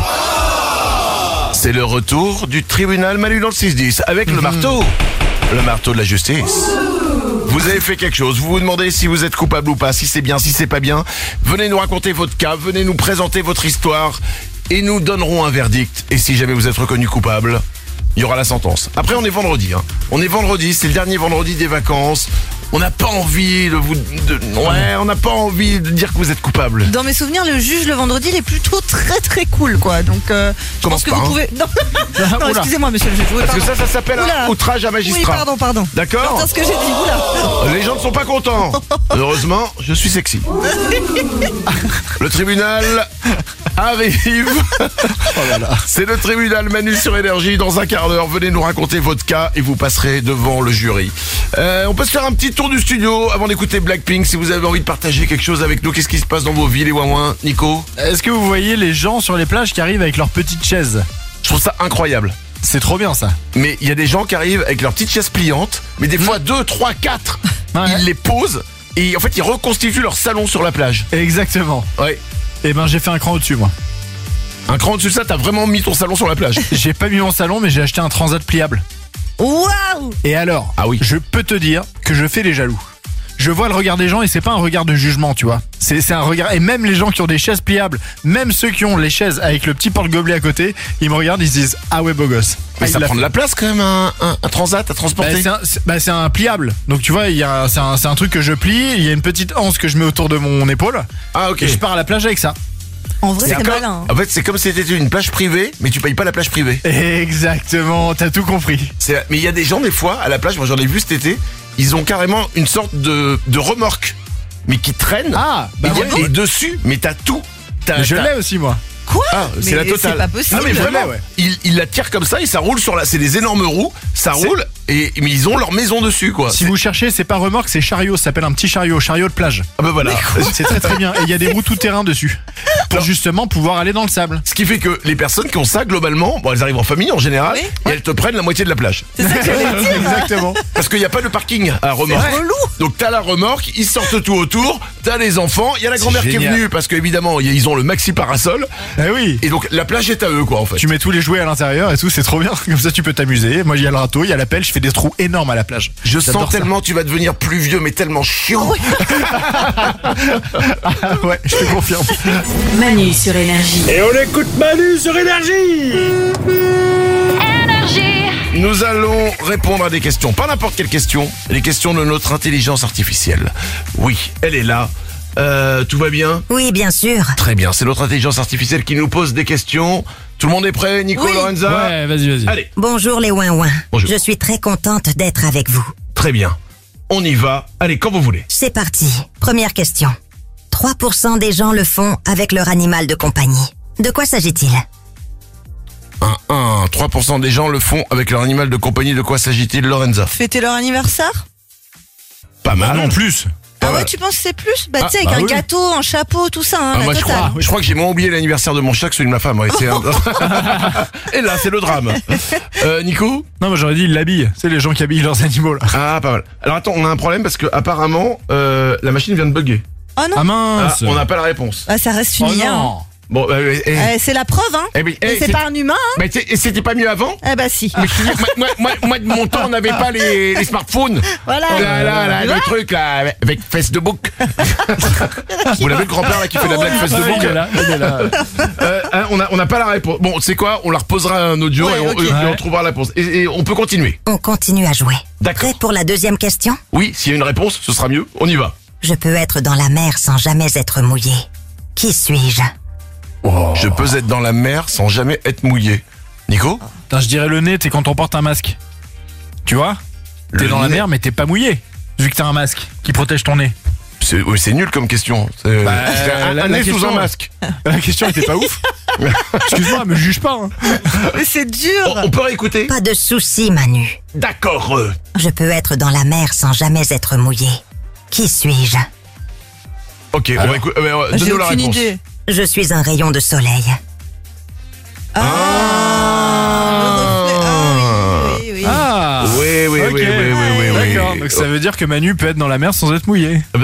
C'est le retour du tribunal Manu dans le six dix avec le marteau. Le marteau de la justice. Vous avez fait quelque chose, vous vous demandez si vous êtes coupable ou pas, si c'est bien, si c'est pas bien. Venez nous raconter votre cas, venez nous présenter votre histoire et nous donnerons un verdict. Et si jamais vous êtes reconnu coupable, il y aura la sentence. Après, on est vendredi. Hein. On est vendredi, c'est le dernier vendredi des vacances. On n'a pas envie de vous... De, ouais, on n'a pas envie de dire que vous êtes coupable. Dans mes souvenirs, le juge le vendredi, il est plutôt très très cool, quoi. Donc, euh, je Commence pense que pas, vous hein. pouvez. Non, non, Oula. excusez-moi, monsieur le juge. Oui, Parce que pardon. ça, ça s'appelle Oula. un outrage à magistrat. Oui, pardon, pardon. D'accord. C'est ce que j'ai dit. Oula. Les gens ne sont pas contents. Heureusement, je suis sexy. Le tribunal arrive. C'est le tribunal Manu sur Énergie. Dans un quart d'heure, venez nous raconter votre cas et vous passerez devant le jury. Euh, on peut se faire un petit tour du studio avant d'écouter Blackpink. Si vous avez envie de partager quelque chose avec nous, qu'est-ce qui se passe dans vos villes, les ouin-ouin, Nico? Est-ce que vous voyez les gens sur les plages qui arrivent avec leurs petites chaises? Je trouve ça incroyable. C'est trop bien ça. Mais il y a des gens qui arrivent avec leurs petites chaises pliantes, mais des fois deux, trois, quatre. Ouais. Ils les posent et en fait ils reconstituent leur salon sur la plage. Exactement. Ouais. Et ben j'ai fait un cran au-dessus moi. Un cran au-dessus de ça, t'as vraiment mis ton salon sur la plage. J'ai pas mis mon salon mais j'ai acheté un transat pliable. Waouh. Et alors, ah oui. Je peux te dire que je fais les jaloux. Je vois le regard des gens et c'est pas un regard de jugement, tu vois. C'est, c'est un regard, et même les gens qui ont des chaises pliables, même ceux qui ont les chaises avec le petit porte-gobelet à côté, ils me regardent, ils se disent, ah ouais, beau gosse. Mais Ah, ça il l'a prend de fait. la place quand même, un, un, un transat à transporter. Bah, c'est, un, c'est, bah, c'est un pliable. Donc tu vois, il y a, c'est, un, c'est un truc que je plie, il y a une petite anse que je mets autour de mon épaule. Ah ok. Et je pars à la plage avec ça. En vrai, c'est comme- malin. En fait, c'est comme si c'était une plage privée, mais tu payes pas la plage privée. Exactement, t'as tout compris. C'est, mais il y a des gens des fois à la plage, moi j'en ai vu cet été, ils ont carrément une sorte de, de remorque, mais qui traîne. Ah, bah et, il y a- ouais. et dessus, mais t'as tout. T'as, Je t'as- l'ai aussi moi. Quoi? Ah, c'est Mais la totale. c'est pas possible. Ah mais Je vraiment, l'ai, ouais. ils, ils la tirent comme ça et ça roule sur la. C'est des énormes roues, ça C'est- roule et mais ils ont leur maison dessus quoi. Si C'est- vous cherchez, c'est pas remorque, c'est chariot, ça s'appelle un petit chariot, chariot de plage. Ah bah voilà. C'est très très bien. Et il y a des roues tout terrain dessus. Pour justement pouvoir aller dans le sable. Ce qui fait que les personnes qui ont ça globalement, bon elles arrivent en famille en général Oui. et elles te prennent la moitié de la plage. C'est ça que j'allais dire. Exactement. Parce qu'il n'y a pas de parking à remorque. C'est relou. Donc t'as la remorque, ils sortent tout autour, t'as les enfants, il y a la C'est grand-mère qui est génial. venue parce qu'évidemment ils ont le maxi parasol Eh oui. et donc la plage est à eux quoi en fait. Tu mets tous les jouets à l'intérieur et tout, c'est trop bien. Comme ça, tu peux t'amuser. Moi, il y a le râteau, il y a la pelle, je fais des trous énormes à la plage. Je J'adore sens ça. tellement tu vas devenir plus vieux mais tellement chiant. Ah ouais, je te confirme. Manu sur Énergie. Et on écoute Manu sur Énergie. Nous allons répondre à des questions, pas n'importe quelle question, les questions de notre intelligence artificielle. Oui, elle est là. Euh, tout va bien? Oui, bien sûr. Très bien, c'est notre intelligence artificielle qui nous pose des questions. Tout le monde est prêt, Nico, Oui. Lorenza? Ouais, vas-y, vas-y. Allez, Bonjour les ouin-ouin. Bonjour. Je suis très contente d'être avec vous. très bien. On y va. Allez, quand vous voulez. C'est parti. Première question. trois pour cent des gens le font avec leur animal de compagnie. De quoi s'agit-il? Un un. trois pour cent des gens le font avec leur animal de compagnie. De quoi s'agit-il, Lorenza? Fêter leur anniversaire? Pas mal. Non, plus. Ah ouais, tu penses que c'est plus? Bah, Ah, tu sais, avec bah un oui. gâteau, un chapeau, tout ça, hein, Ah, la moi, je totale. crois, je crois que j'ai moins oublié l'anniversaire de mon chat que celui de ma femme. Ouais, c'est un- Et là, c'est le drame. Euh, Nico? Non, moi j'aurais dit il l'habille. C'est les gens qui habillent leurs animaux là. Ah, pas mal. Alors attends, on a un problème parce que apparemment euh, la machine vient de bugger. Oh non. Ah Ah, mince. on n'a pas la réponse. Ah, ça reste une Oh I A. hein. non. Bon, bah, eh, eh. Euh, c'est la preuve, hein. Eh oui, Mais eh, c'est c'est- pas un humain, hein. Mais t'es- et c'était pas mieux avant? Eh bah si. Mais je veux dire, moi, moi, moi, moi, de mon temps, on n'avait pas les, les smartphones. Voilà. Là, là, là, Tu le vois truc là, avec face de bouc. Vous l'avez le grand-père là qui fait la blague face de Ouais, bouc? il est là, il est là. Euh, hein, on a, on n'a pas la réponse. Bon, c'est quoi? On la reposera un audio Ouais, et, on, ok. et on Ouais. trouvera la réponse. Et, et on peut continuer. On continue à jouer. D'accord. Prêt pour la deuxième question? Oui, s'il y a une réponse, ce sera mieux. On y va. Je peux être dans la mer sans jamais être mouillé. Qui suis-je? Je peux être dans la mer sans jamais être mouillé. Nico? Putain, je dirais le nez, t'es quand on porte un masque. Tu vois? T'es Le dans la nez. mer, mais t'es pas mouillé. Vu que t'as un masque qui protège ton nez. C'est oui, c'est nul comme question. C'est Bah, c'est un, la- un la nez sous question- un masque. La question était pas ouf. Excuse-moi, me juge pas. Hein. Mais c'est On, dur. on peut réécouter? Pas de soucis, Manu. D'accord. euh. Je peux être dans la mer sans jamais être mouillé. Qui suis-je? Ok, on va écouter. euh, euh, J'ai Donne-nous la aucune réponse. idée. Je suis un rayon de soleil. Ah, le reflet. Ah oui, oui, oui. Ah. Oui, oui, Ok. oui, oui, oui, oui, oui. D'accord. Donc ça veut dire que Manu peut être dans la mer sans être mouillé. Oh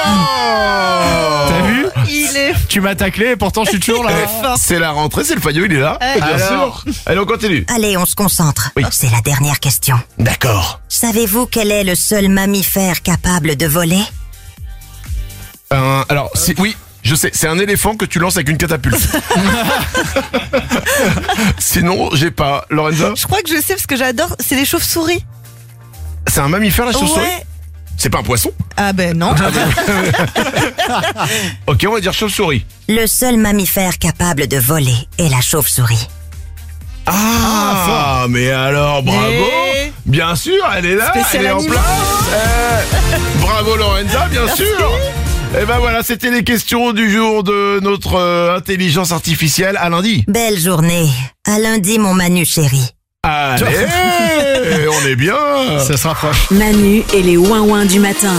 T'as vu? Il est Tu m'as taclé et pourtant je suis toujours là. fort. C'est la rentrée, c'est le faillot, il est là. Ouais. Bien Alors. sûr. Allez, on continue. Allez, on se concentre. Oui. C'est la dernière question. D'accord. Savez-vous quel est le seul mammifère capable de voler? Euh, alors, c'est- oui, je sais, c'est un éléphant que tu lances avec une catapulte. Sinon, j'ai pas. Lorenza? Je crois que je sais parce que j'adore, c'est les chauves-souris. C'est un mammifère, la chauve-souris? Ouais. C'est pas un poisson? Ah ben non. Ok, on va dire chauve-souris. Le seul mammifère capable de voler est la chauve-souris. Ah, mais alors, bravo. Mais- Bien sûr, elle est là, Spécial elle est en animal. place. Eh, bravo Lorenza, bien sûr. Et ben voilà, c'était les questions du jour de notre euh, intelligence artificielle. À lundi. Belle journée. À lundi, mon Manu chéri. Allez, on est bien. Ça se rapproche. Manu et les ouin-ouin du matin.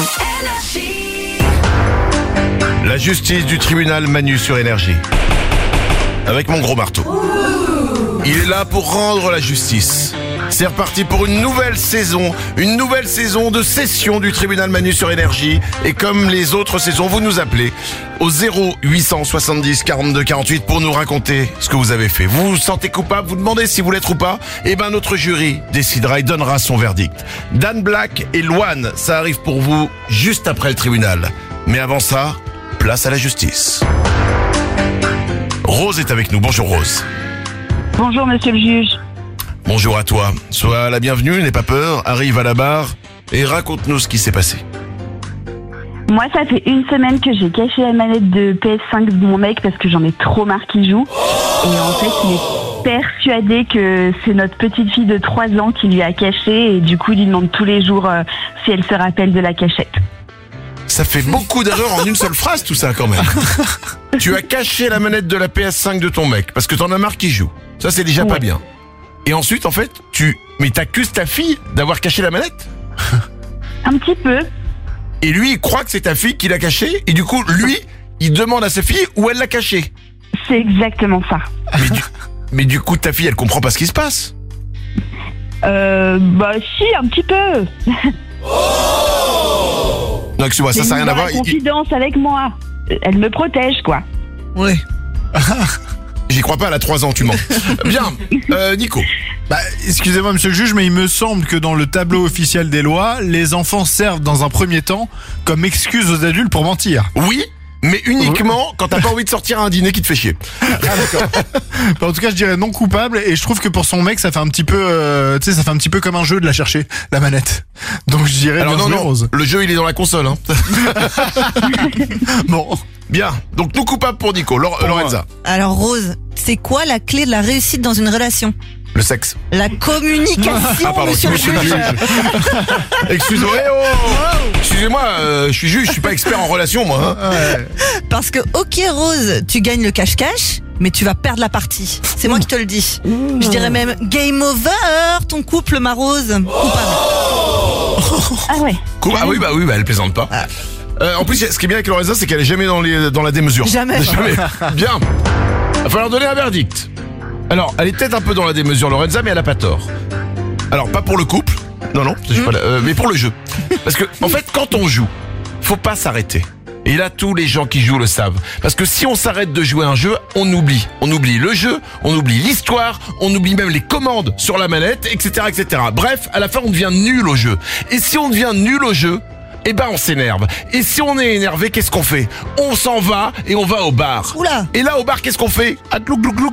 La justice du tribunal Manu sur Énergie. Avec mon gros marteau. Il est là pour rendre la justice. C'est reparti pour une nouvelle saison, une nouvelle saison de session du tribunal Manu sur Énergie. Et comme les autres saisons, vous nous appelez au zéro huit cent soixante-dix quarante-deux quarante-huit pour nous raconter ce que vous avez fait. Vous vous sentez coupable, vous demandez si vous l'êtes ou pas. Et ben notre jury décidera et donnera son verdict. Dan Black et Loane, ça arrive pour vous juste après le tribunal. Mais avant ça, place à la justice. Rose est avec nous. Bonjour Rose. Bonjour monsieur le juge. Bonjour à toi. Sois la bienvenue, n'aie pas peur, arrive à la barre et raconte-nous ce qui s'est passé. Moi, ça fait une semaine que j'ai caché la manette de P S cinq de mon mec parce que j'en ai trop marre qu'il joue. Et en fait, il est persuadé que c'est notre petite fille de trois ans qui lui a caché et du coup, il lui demande tous les jours euh, si elle se rappelle de la cachette. Ça fait beaucoup d'erreurs en une seule phrase tout ça quand même. Tu as caché la manette de la P S cinq de ton mec parce que t'en as marre qu'il joue. Ça c'est déjà Ouais. pas bien. Et ensuite en fait, tu mais t'accuses ta fille d'avoir caché la manette? Un petit peu. Et lui il croit que c'est ta fille qui l'a cachée et du coup lui, il demande à sa fille où elle l'a cachée. C'est exactement ça. Mais du, mais du coup ta fille elle comprend pas ce qui se passe. Euh, bah si, un petit peu. Non excuse-moi, ça C'est ça n'a rien dans à voir. la Il- il- confidence avec moi. Elle me protège, quoi. Ouais. J'y crois pas, elle a trois ans, tu mens. Bien, euh, Nico. Bah, excusez-moi, monsieur le juge, mais il me semble que dans le tableau officiel des lois, les enfants servent dans un premier temps comme excuse aux adultes pour mentir. Oui, mais uniquement quand t'as pas envie de sortir à un dîner qui te fait chier. Ah, d'accord. Bah, en tout cas, je dirais non coupable, et je trouve que pour son mec, ça fait un petit peu, euh, tu sais, ça fait un petit peu comme un jeu de la chercher, la manette. Donc je dirais Alors bien non, joué, non, Rose. le jeu il est dans la console. Hein. Bon. Bien, donc nous coupables pour Nico. Lor- Pour Lorenza. Alors Rose, c'est quoi la clé de la réussite dans une relation? Le sexe. La communication, Ah pardon, monsieur le monsieur le juge. juge. Excuse-moi, eh oh excusez-moi, euh, je suis juge, je suis pas expert en relation moi. Hein. Ouais. Parce que ok Rose, tu gagnes le cache-cache, mais tu vas perdre la partie. C'est moi qui te le dis. Je dirais même game over, ton couple m'arrose. Coupable. Ah ouais. Ah oui, bah oui, bah elle plaisante pas. Ah. Euh, en plus, ce qui est bien avec Lorenza, c'est qu'elle est jamais dans, les, dans la démesure. Jamais. Jamais. Bien. Il va falloir donner un verdict. Alors, elle est peut-être un peu dans la démesure, Lorenza, mais elle a pas tort. Alors, pas pour le couple. Non, non, je suis mmh. pas là, euh, mais pour le jeu. Parce que, en fait, quand on joue, faut pas s'arrêter. Et là, tous les gens qui jouent le savent. Parce que si on s'arrête de jouer un jeu, on oublie. On oublie le jeu, on oublie l'histoire, on oublie même les commandes sur la manette, et cetera, et cetera. Bref, à la fin, on devient nul au jeu. Et si on devient nul au jeu, eh ben on s'énerve. Et si on est énervé, qu'est-ce qu'on fait? On s'en va et on va au bar. Oula. Et là au bar, qu'est-ce qu'on fait? On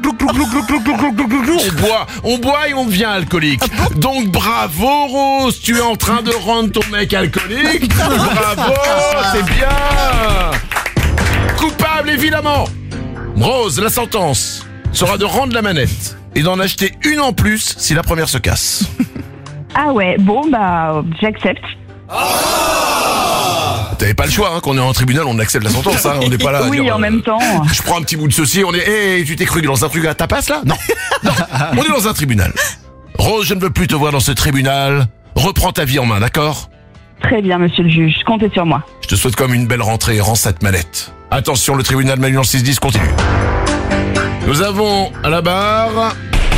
boit, on boit et on devient alcoolique. Donc bravo Rose, tu es en train de rendre ton mec alcoolique. Bravo, c'est bien. Coupable évidemment. Rose, la sentence sera de rendre la manette et d'en acheter une en plus si la première se casse. Ah ouais, bon bah j'accepte. T'avais pas le choix, hein, qu'on est en tribunal, on accepte la sentence, hein, on n'est pas là à oui, dire, en euh, même temps. Je prends un petit bout de ceci, on est, hé, hey, tu t'es cru dans un truc à ta passe là? Non, non, on est dans un tribunal. Rose, je ne veux plus te voir dans ce tribunal. Reprends ta vie en main, d'accord? Très bien, monsieur le juge, comptez sur moi. Je te souhaite comme une belle rentrée, rends cette manette. Attention, le tribunal Manu dans le six dix continue. Nous avons à la barre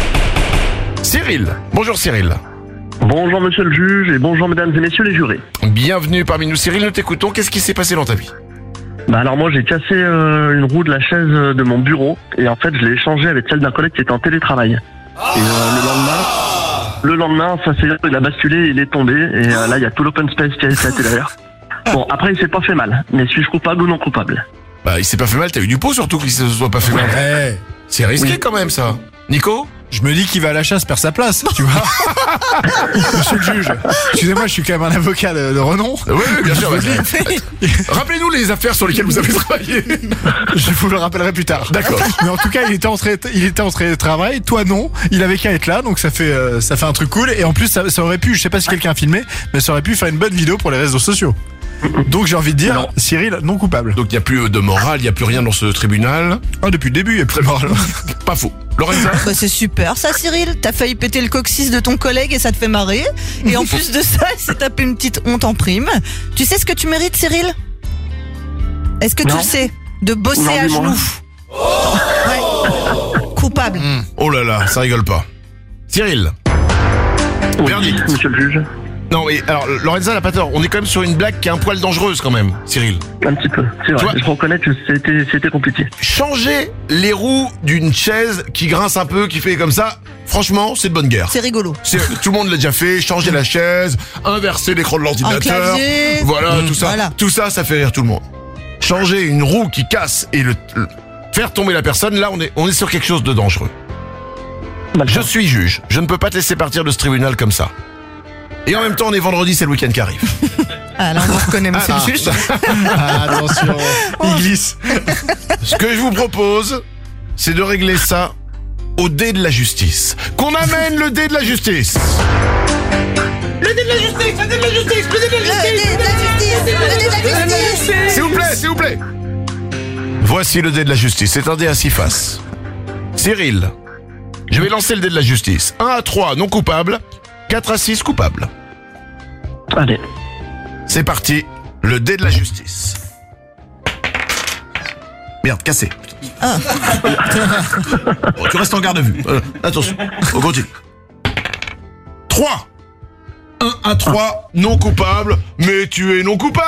Cyril. Bonjour Cyril. Bonjour monsieur le juge et bonjour mesdames et messieurs les jurés. Bienvenue parmi nous Cyril, nous t'écoutons. Qu'est-ce qui s'est passé dans ta vie? Bah alors moi j'ai cassé euh, une roue de la chaise de mon bureau et en fait je l'ai échangée avec celle d'un collègue qui était en télétravail. Ah et euh, le lendemain, le lendemain ça s'est il a basculé, il est tombé et euh, là il y a tout l'open space qui a éclaté derrière. Bon après il s'est pas fait mal, mais suis-je coupable ou non coupable? Bah il s'est pas fait mal, t'as eu du pot surtout qu'il se soit pas fait mal. Ouais. C'est risqué Oui. quand même ça. Nico? Je me dis qu'il va à la chasse perdre sa place, tu vois. Monsieur le juge, excusez-moi, je suis quand même un avocat de, de renom. Oui, oui, bien sûr. Rappelez-nous les affaires sur lesquelles vous avez travaillé. Je vous le rappellerai plus tard. D'accord. Mais en tout cas, il était entré, il était entré de travail. Toi non, il avait qu'à être là, donc ça fait, euh, ça fait un truc cool. Et en plus, ça, ça aurait pu, je sais pas si quelqu'un a filmé, mais ça aurait pu faire une bonne vidéo pour les réseaux sociaux. Donc j'ai envie de dire, non. Cyril, non coupable. Donc il n'y a plus de morale, il n'y a plus rien dans ce tribunal. Ah, depuis le début, il n'y a plus de morale. Pas faux. Lorenza? Bah c'est super ça Cyril, t'as failli péter le coccyx de ton collègue et ça te fait marrer. Et en plus de ça, il s'est tapé une petite honte en prime. Tu sais ce que tu mérites Cyril? Est-ce que Non. tu le sais? De bosser Non, à dis-moi. genoux. Ouais. Coupable. Mmh. Oh là là, ça rigole pas. Cyril. Oui, Verdict. monsieur le juge. Non mais alors Lorenza n'a pas tort, on est quand même sur une blague qui est un poil dangereuse quand même, Cyril. Un petit peu, c'est Tu vrai, vois- je reconnais que c'était, c'était compliqué. Changer les roues d'une chaise qui grince un peu, qui fait comme ça, franchement, c'est de bonne guerre. C'est rigolo. C'est- tout le monde l'a déjà fait, changer la chaise, inverser l'écran de l'ordinateur. Un clavier. Voilà, Mmh, tout ça. voilà. Tout ça, ça fait rire tout le monde. Changer une roue qui casse et le, le- faire tomber la personne, là, on est, on est sur quelque chose de dangereux. Je suis juge. Je ne peux pas te laisser partir de ce tribunal comme ça. Et en même temps, on est vendredi, c'est le week-end qui arrive. Ah là on vous reconnaît monsieur Ah, le juge. Ah, attention, il glisse. Ce que je vous propose, c'est de régler ça au dé de la justice. Qu'on amène le dé de la justice. Le dé de la justice, le dé de la justice, le dé de la justice, Le dé de la justice, le dé de la justice. S'il vous plaît, s'il vous plaît. Voici le dé de la justice. C'est un dé à six faces. Cyril, je vais lancer le dé de la justice. un à trois, non coupable. quatre à six, coupable. Allez. C'est parti. Le dé de la justice. Merde, cassé. Ah. Bon, tu restes en garde à vue. Euh, attention, on continue. trois. un à trois, non coupable, mais tu es non coupable.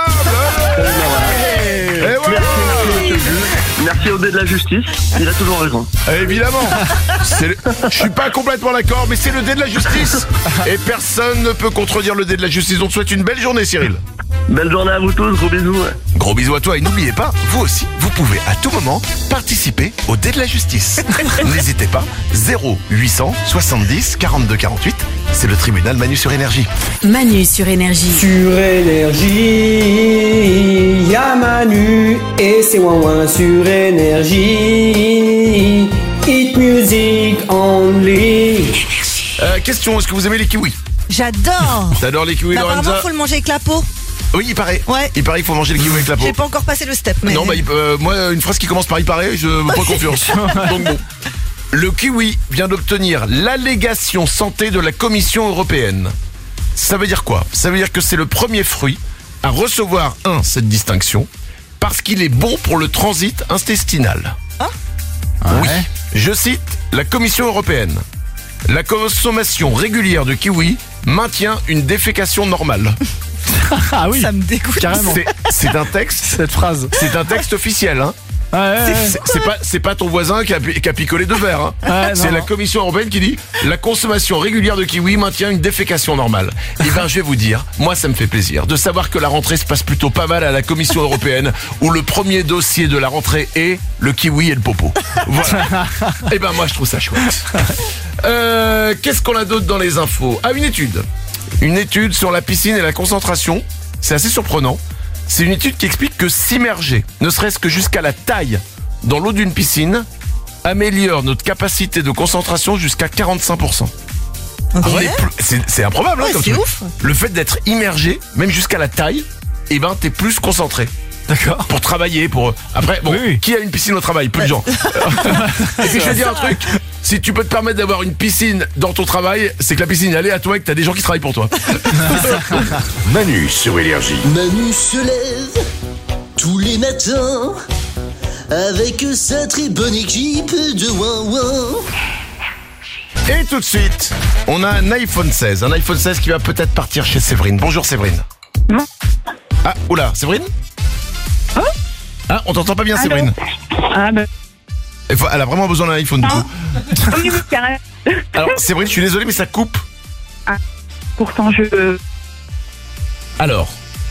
Et voilà. Merci, merci, monsieur le juge. Merci au dé de la justice, il a toujours raison. Évidemment. C'est le- Je suis pas complètement d'accord, mais c'est le dé de la justice. Et personne ne peut contredire le dé de la justice. On te souhaite une belle journée, Cyril. Belle journée à vous tous, gros bisous. Gros bisous à toi et n'oubliez pas, vous aussi, vous pouvez à tout moment participer au dé de la justice. N'hésitez pas, zéro huit cent soixante-dix quarante-deux quarante-huit, c'est le tribunal Manu sur Énergie. Manu sur Énergie. Sur Énergie, y'a Manu et c'est ouin ouin sur Énergie. Hit music only. Euh, question, est-ce que vous aimez les kiwis? J'adore. T'adores les kiwis, Bah, apparemment Lorenza? faut le manger avec la peau. Oui, il paraît. Ouais. Il paraît qu'il faut manger le kiwi avec la peau. J'ai pas encore passé le step. Mais... Non, bah, il- euh, moi, une phrase qui commence par il paraît, je me prends confiance. Donc bon. Le kiwi vient d'obtenir l'allégation santé de la Commission européenne. Ça veut dire quoi? Ça veut dire que c'est le premier fruit à recevoir, un, cette distinction, parce qu'il est bon pour le transit intestinal. Ah. Oui. Je cite la Commission européenne. La consommation régulière de kiwi maintient une défécation normale. Ah oui, ça me dégoûte. Carrément. C'est, c'est un texte. Cette phrase. C'est un texte officiel, hein. Ouais, ouais, ouais. C'est, c'est pas, c'est pas ton voisin qui a, qui a picolé deux verres. Hein. Ouais, c'est non, la non. Commission européenne qui dit la consommation régulière de kiwi maintient une défécation normale. Et ben, je vais vous dire, moi, ça me fait plaisir de savoir que la rentrée se passe plutôt pas mal à la Commission européenne, où le premier dossier de la rentrée est le kiwi et le popo. Voilà. Et ben, moi, je trouve ça chouette. Euh, qu'est-ce qu'on a d'autre dans les infos? Ah, une étude. Une étude sur la piscine et la concentration. C'est assez surprenant. C'est une étude qui explique que s'immerger, ne serait-ce que jusqu'à la taille, dans l'eau d'une piscine, améliore notre capacité de concentration jusqu'à quarante-cinq pour cent. Ok. On est plus- c'est, c'est improbable, hein, Ouais, comme c'est truc. ouf. Le fait d'être immergé, même jusqu'à la taille, eh ben, t'es plus concentré. D'accord. Pour travailler, pour... Après, bon, Oui, oui. qui a une piscine au travail? Peu de gens. Et puis je vais dire un truc, si tu peux te permettre d'avoir une piscine dans ton travail, c'est que la piscine elle est à toi et que t'as des gens qui travaillent pour toi. Manu sur Énergie. Manu se lève tous les matins avec sa très bonne équipe de ouin-ouin. Et tout de suite, on a un iPhone seize. Un iPhone seize qui va peut-être partir chez Séverine. Bonjour Séverine. Non. Ah, oula, Séverine? Hein? Ah, on t'entend pas bien Allô? Séverine. Ah ben. Il faut- Elle a vraiment besoin d'un iPhone du coup. Oui, oui, carrément. Alors Séverine, je suis désolé mais ça coupe. Pourtant, je. Alors,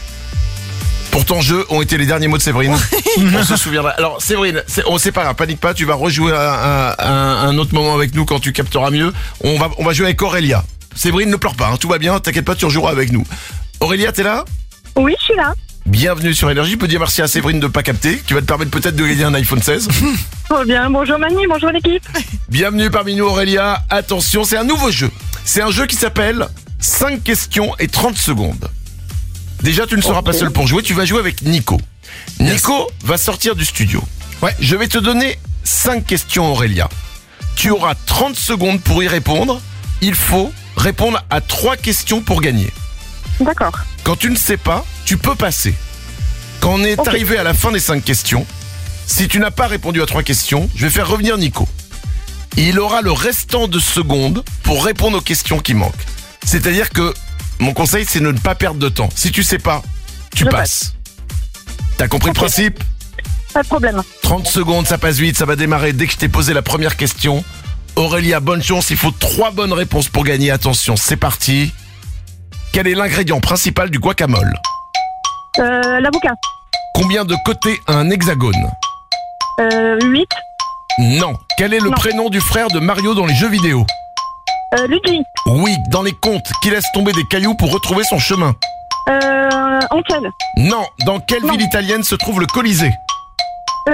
pour ton jeu ont été les derniers mots de Séverine. On se souviendra. Alors Séverine, c'est, on sait pas grave, panique pas, tu vas rejouer un, un- un autre moment avec nous quand tu capteras mieux. On va, on va jouer avec Aurélia. Séverine, ne pleure pas, hein, tout va bien, t'inquiète pas, tu rejoueras avec nous. Aurélia, t'es là? Oui, je suis là. Bienvenue sur Énergie, je peux dire merci à Séverine de pas capter, qui va te permettre peut-être de gagner un iPhone seize. Trop bien. Bonjour Manu, bonjour l'équipe. Bienvenue parmi nous Aurélia, attention, c'est un nouveau jeu. C'est un jeu qui s'appelle cinq questions et trente secondes. Déjà, tu ne seras pas seul pour jouer, tu vas jouer avec Nico. Nico va sortir du studio. Ouais, je vais te donner cinq questions Aurélia. Tu auras trente secondes pour y répondre. Il faut répondre à trois questions pour gagner. D'accord. Quand tu ne sais pas, tu peux passer. Quand on est Ok. arrivé à la fin des cinq questions, si tu n'as pas répondu à trois questions, je vais faire revenir Nico. Il aura le restant de secondes pour répondre aux questions qui manquent. C'est-à-dire que mon conseil, c'est de ne pas perdre de temps. Si tu sais pas, tu Je passes. T'as compris Ok. le principe? Pas de problème. trente secondes, ça passe vite, ça va démarrer dès que je t'ai posé la première question. Aurélia, bonne chance, il faut trois bonnes réponses pour gagner. Attention, c'est parti. Quel est l'ingrédient principal du guacamole? Euh, l'avocat. Combien de côtés a un hexagone? Euh, huit. Non. Quel est le Non. prénom du frère de Mario dans les jeux vidéo? Euh, Luigi. Oui. Dans les contes, qui laisse tomber des cailloux pour retrouver son chemin? Euh, Ankel. Non. Dans quelle ville italienne se trouve le Colisée? Euh,